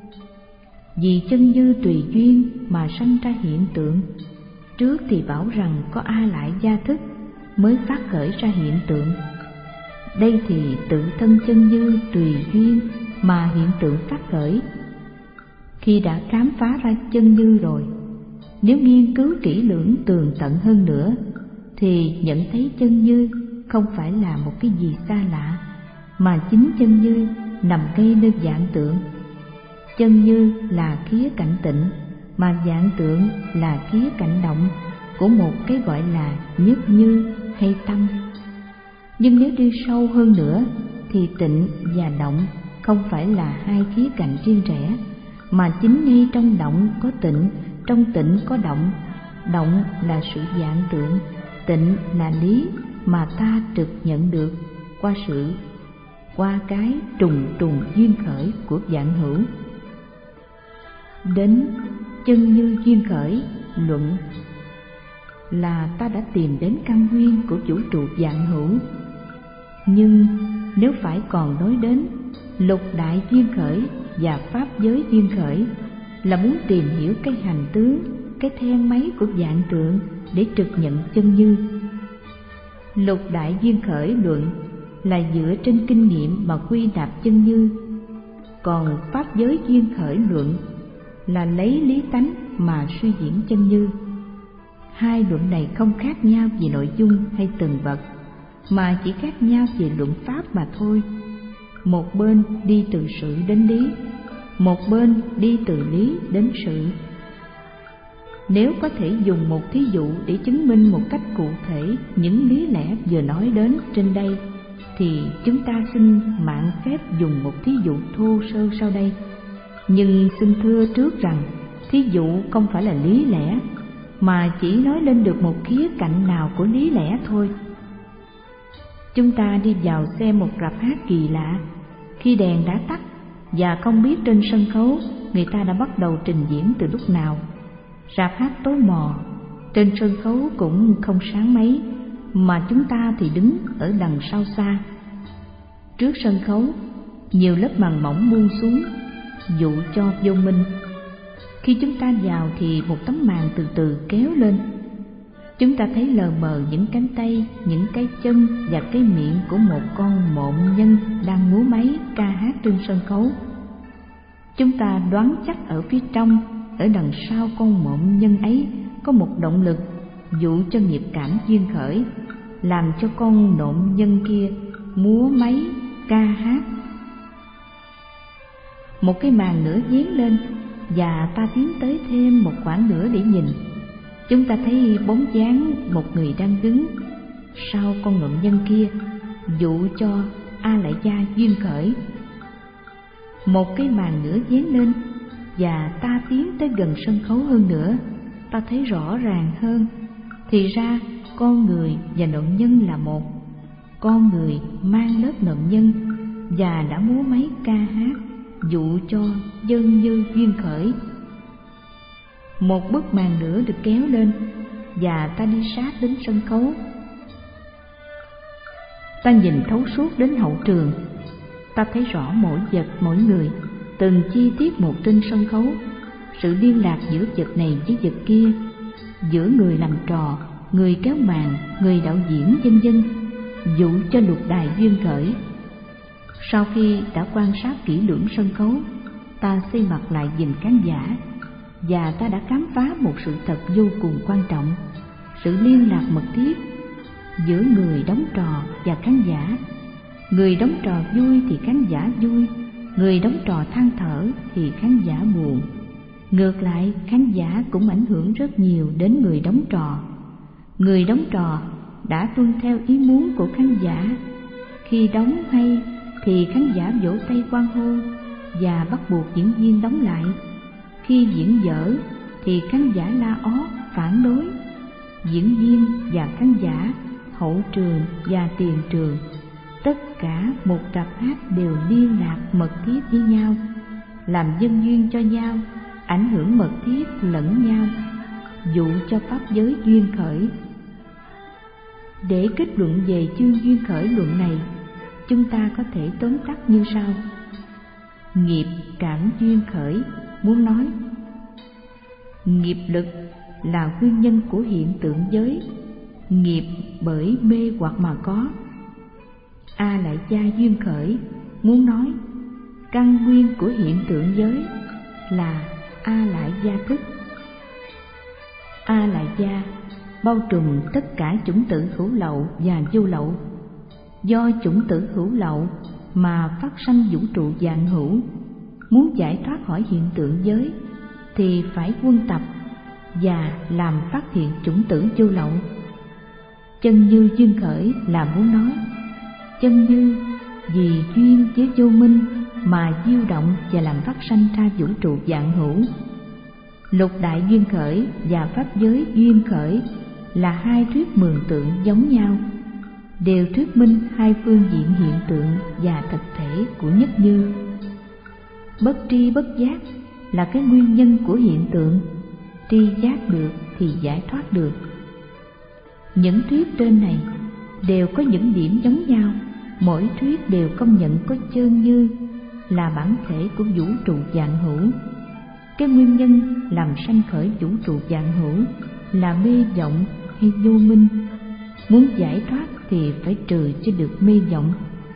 Vì chân như tùy duyên mà sanh ra hiện tượng. Trước thì bảo rằng có a lại gia thức mới phát khởi ra hiện tượng. Đây thì tự thân chân như tùy duyên mà hiện tượng phát khởi. Khi đã khám phá ra chân như rồi, nếu nghiên cứu kỹ lưỡng tường tận hơn nữa thì nhận thấy chân như không phải là một cái gì xa lạ, mà chính chân như nằm ngay nơi vạn tượng. Chân như là khía cạnh tịnh, mà vạn tượng là khía cạnh động của một cái gọi là nhất như hay tâm. Nhưng nếu đi sâu hơn nữa thì tịnh và động không phải là hai khía cạnh riêng rẽ, mà chính ngay trong động có tịnh, trong tịnh có động. Động là sự vạn tượng, tịnh là lý mà ta trực nhận được qua sự qua cái trùng trùng duyên khởi của vạn hữu. Đến chân như duyên khởi luận là ta đã tìm đến căn nguyên của vũ trụ vạn hữu. Nhưng nếu phải còn nói đến lục đại duyên khởi và pháp giới duyên khởi, là muốn tìm hiểu cái hành tướng, cái then máy của vạn tượng để trực nhận chân như. Lục đại duyên khởi luận là dựa trên kinh nghiệm mà quy nạp chân như, còn pháp giới duyên khởi luận là lấy lý tánh mà suy diễn chân như. Hai luận này không khác nhau về nội dung hay từng bậc, mà chỉ khác nhau về luận pháp mà thôi. Một bên đi từ sự đến lý, một bên đi từ lý đến sự. Nếu có thể dùng một thí dụ để chứng minh một cách cụ thể những lý lẽ vừa nói đến trên đây, thì chúng ta xin mạn phép dùng một thí dụ thô sơ sau đây. Nhưng xin thưa trước rằng thí dụ không phải là lý lẽ, mà chỉ nói lên được một khía cạnh nào của lý lẽ thôi. Chúng ta đi vào xem một rạp hát kỳ lạ, khi đèn đã tắt và không biết trên sân khấu người ta đã bắt đầu trình diễn từ lúc nào. Rạp hát tối mò, trên sân khấu cũng không sáng mấy, mà chúng ta thì đứng ở đằng sau xa. Trước sân khấu, nhiều lớp màn mỏng buông xuống, dụ cho vô minh. Khi chúng ta vào thì một tấm màn từ từ kéo lên. Chúng ta thấy lờ mờ những cánh tay, những cái chân và cái miệng của một con mộn nhân đang múa máy ca hát trên sân khấu. Chúng ta đoán chắc ở phía trong, ở đằng sau con mộn nhân ấy có một động lực dụ cho nghiệp cảm duyên khởi, làm cho con mộn nhân kia múa máy ca hát. Một cái màn nữa dán lên và ta tiến tới thêm một khoảng nữa để nhìn. Chúng ta thấy bóng dáng một người đang đứng sau con mộn nhân kia, dụ cho A Lại Gia duyên khởi. Một cái màn nữa dán lên và ta tiến tới gần sân khấu hơn nữa, ta thấy rõ ràng hơn. Thì ra con người và nạn nhân là một. Con người mang lớp nạn nhân và đã múa máy ca hát, dụ cho dân như duyên khởi. Một bức màn nữa được kéo lên và ta đi sát đến sân khấu. Ta nhìn thấu suốt đến hậu trường, ta thấy rõ mỗi vật mỗi người, từng chi tiết một trên sân khấu, sự liên lạc giữa vật này với vật kia, giữa người làm trò, người kéo màn, người đạo diễn, vân vân, dụ cho lục đài duyên khởi. Sau khi đã quan sát kỹ lưỡng sân khấu, ta xoay mặt lại nhìn khán giả, và ta đã khám phá một sự thật vô cùng quan trọng, sự liên lạc mật thiết giữa người đóng trò và khán giả. Người đóng trò vui thì khán giả vui, người đóng trò than thở thì khán giả buồn. Ngược lại, khán giả cũng ảnh hưởng rất nhiều đến người đóng trò. Người đóng trò đã tuân theo ý muốn của khán giả. Khi đóng hay thì khán giả vỗ tay hoan hô và bắt buộc diễn viên đóng lại. Khi diễn dở thì khán giả la ó phản đối. Diễn viên và khán giả, hậu trường và tiền trường, tất cả một rạp hát đều liên lạc mật thiết với nhau, làm nhân duyên cho nhau, ảnh hưởng mật thiết lẫn nhau, dụ cho pháp giới duyên khởi. Để kết luận về chương duyên khởi luận này, chúng ta có thể tóm tắt như sau. Nghiệp cảm duyên khởi muốn nói nghiệp lực là nguyên nhân của hiện tượng giới, nghiệp bởi mê hoặc mà có. A Lại Gia duyên khởi muốn nói căn nguyên của hiện tượng giới là A Lại Gia thức. A Lại Gia bao trùm tất cả chủng tử hữu lậu và vô lậu. Do chủng tử hữu lậu mà phát sanh vũ trụ vạn hữu. Muốn giải thoát khỏi hiện tượng giới thì phải quân tập và làm phát hiện chủng tử vô lậu. Chân như duyên khởi là muốn nói chân như vì duyên với vô minh mà diêu động và làm phát sanh ra vũ trụ vạn hữu. Lục đại duyên khởi và pháp giới duyên khởi là hai thuyết mường tượng giống nhau, đều thuyết minh hai phương diện hiện tượng và thực thể của nhất như. Bất tri bất giác là cái nguyên nhân của hiện tượng, tri giác được thì giải thoát được. Những thuyết trên này đều có những điểm giống nhau, mỗi thuyết đều công nhận có chân như là bản thể của vũ trụ vạn hữu. Cái nguyên nhân làm sanh khởi vũ trụ vạn hữu là mê vọng hay vô minh. Muốn giải thoát thì phải trừ cho được mê vọng.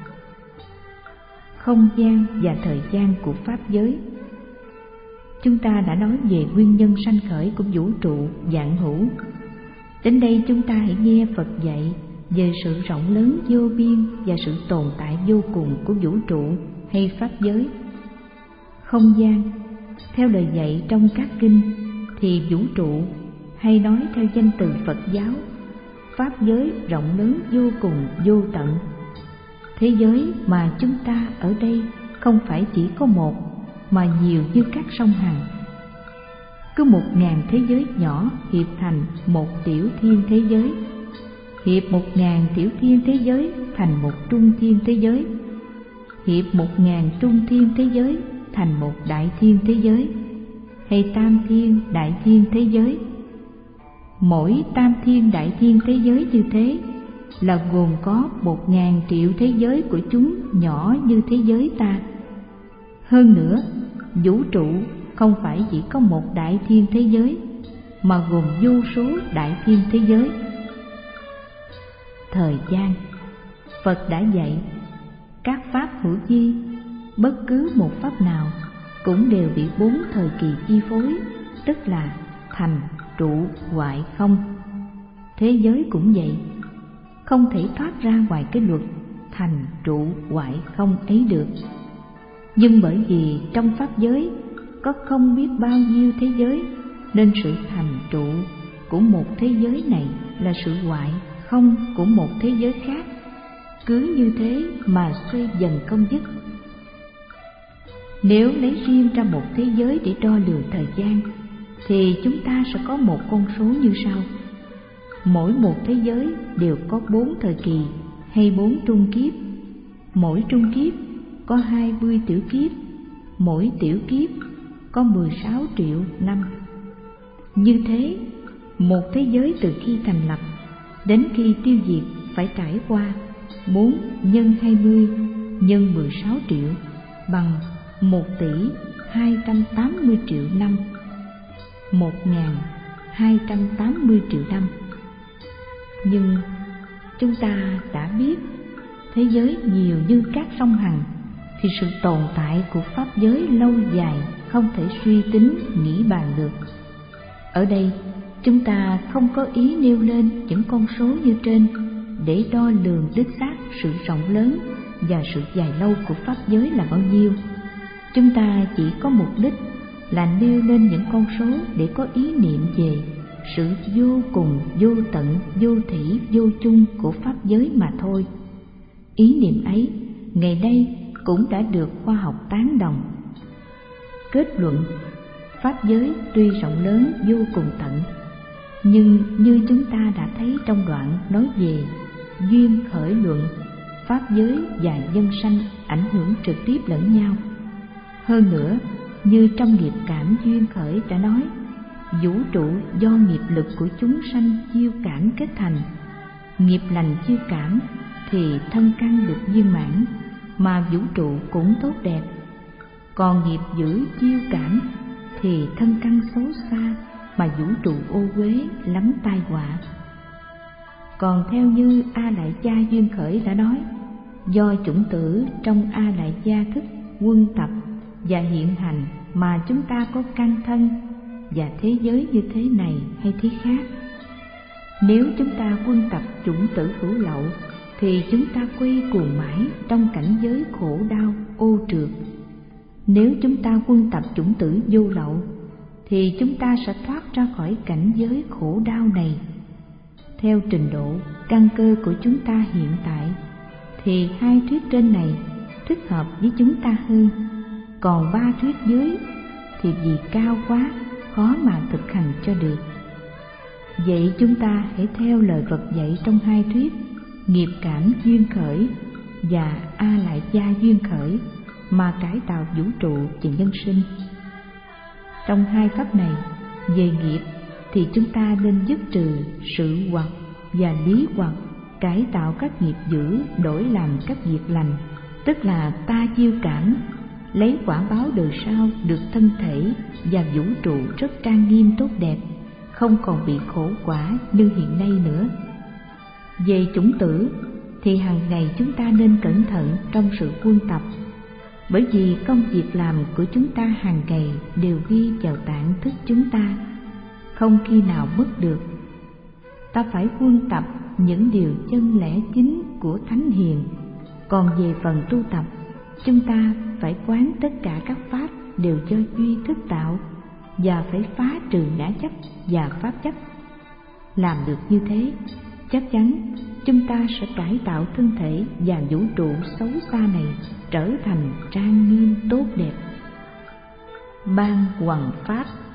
Không gian và thời gian của pháp giới. Chúng ta đã nói về nguyên nhân sanh khởi của vũ trụ vạn hữu. Đến đây chúng ta hãy nghe Phật dạy về sự rộng lớn vô biên và sự tồn tại vô cùng của vũ trụ hay pháp giới. Không gian, theo lời dạy trong các kinh thì vũ trụ, hay nói theo danh từ Phật giáo, pháp giới rộng lớn vô cùng vô tận. Thế giới mà chúng ta ở đây không phải chỉ có một, mà nhiều như các sông Hằng. Cứ một ngàn thế giới nhỏ hiệp thành một tiểu thiên thế giới, hiệp một ngàn tiểu thiên thế giới thành một trung thiên thế giới, hiệp một ngàn trung thiên thế giới thành một đại thiên thế giới, hay tam thiên đại thiên thế giới. Mỗi tam thiên đại thiên thế giới như thế là gồm có một ngàn triệu thế giới của chúng nhỏ như thế giới ta. Hơn nữa, vũ trụ không phải chỉ có một đại thiên thế giới, mà gồm vô số đại thiên thế giới. Thời gian, Phật đã dạy các pháp hữu vi, bất cứ một pháp nào cũng đều bị bốn thời kỳ chi phối, tức là thành, trụ, hoại, không. Thế giới cũng vậy, không thể thoát ra ngoài cái luật thành, trụ, hoại, không ấy được. Nhưng bởi vì trong pháp giới có không biết bao nhiêu thế giới, nên sự thành trụ của một thế giới này là sự hoại, không của một thế giới khác. Cứ như thế mà xoay dần không dứt. Nếu lấy riêng ra một thế giới để đo lường thời gian, thì chúng ta sẽ có một con số như sau. Mỗi một thế giới đều có bốn thời kỳ hay bốn trung kiếp. Mỗi trung kiếp có hai mươi tiểu kiếp, mỗi tiểu kiếp có mười sáu triệu năm. Như thế, một thế giới từ khi thành lập đến khi tiêu diệt phải trải qua bốn nhân hai mươi nhân mười sáu triệu bằng một tỷ hai trăm tám mươi triệu năm, một nghìn hai trăm tám mươi triệu năm. Nhưng chúng ta đã biết thế giới nhiều như các sông Hằng, thì sự tồn tại của pháp giới lâu dài không thể suy tính nghĩ bàn được. Ở đây chúng ta không có ý nêu lên những con số như trên để đo lường đích xác sự rộng lớn và sự dài lâu của pháp giới là bao nhiêu. Chúng ta chỉ có mục đích là nêu lên những con số để có ý niệm về sự vô cùng, vô tận, vô thủy, vô chung của pháp giới mà thôi. Ý niệm ấy ngày nay cũng đã được khoa học tán đồng. Kết luận, pháp giới tuy rộng lớn vô cùng tận, nhưng như chúng ta đã thấy trong đoạn nói về duyên khởi luận, pháp giới và nhân sanh ảnh hưởng trực tiếp lẫn nhau. Hơn nữa, như trong nghiệp cảm duyên khởi đã nói, vũ trụ do nghiệp lực của chúng sanh chiêu cảm kết thành. Nghiệp lành chiêu cảm thì thân căn được viên mãn, mà vũ trụ cũng tốt đẹp. Còn nghiệp dữ chiêu cảm thì thân căn xấu xa, mà vũ trụ ô uế lắm tai họa. Còn theo như A Lại Gia duyên khởi đã nói, do chủng tử trong A Lại Gia thức quân tập và hiện hành mà chúng ta có căn thân và thế giới như thế này hay thế khác. Nếu chúng ta quân tập chủng tử hữu lậu, thì chúng ta quay cuồng mãi trong cảnh giới khổ đau ô trượt. Nếu chúng ta quân tập chủng tử vô lậu, thì chúng ta sẽ thoát ra khỏi cảnh giới khổ đau này. Theo trình độ căn cơ của chúng ta hiện tại, thì hai thuyết trên này thích hợp với chúng ta hơn. Còn ba thuyết dưới thì vì cao quá, khó mà thực hành cho được. Vậy chúng ta hãy theo lời Phật dạy trong hai thuyết nghiệp cảm duyên khởi và A Lại Gia duyên khởi mà cải tạo vũ trụ và nhân sinh. Trong hai pháp này, về nghiệp thì chúng ta nên dứt trừ sự hoặc và lý hoặc, cải tạo các nghiệp dữ đổi làm các việc lành, tức là ta chiêu cảm, lấy quả báo đời sau được thân thể và vũ trụ rất trang nghiêm tốt đẹp, không còn bị khổ quả như hiện nay nữa. Về chủng tử thì hàng ngày chúng ta nên cẩn thận trong sự quân tập, bởi vì công việc làm của chúng ta hàng ngày đều ghi vào tạng thức chúng ta, không khi nào mất được. Ta phải quân tập những điều chân lẽ chính của thánh hiền. Còn về phần tu tập, chúng ta phải quán tất cả các pháp đều do duy thức tạo, và phải phá trừ ngã chấp và pháp chấp. Làm được như thế, chắc chắn chúng ta sẽ cải tạo thân thể và vũ trụ xấu xa này trở thành trang nghiêm tốt đẹp. ban hoằng pháp.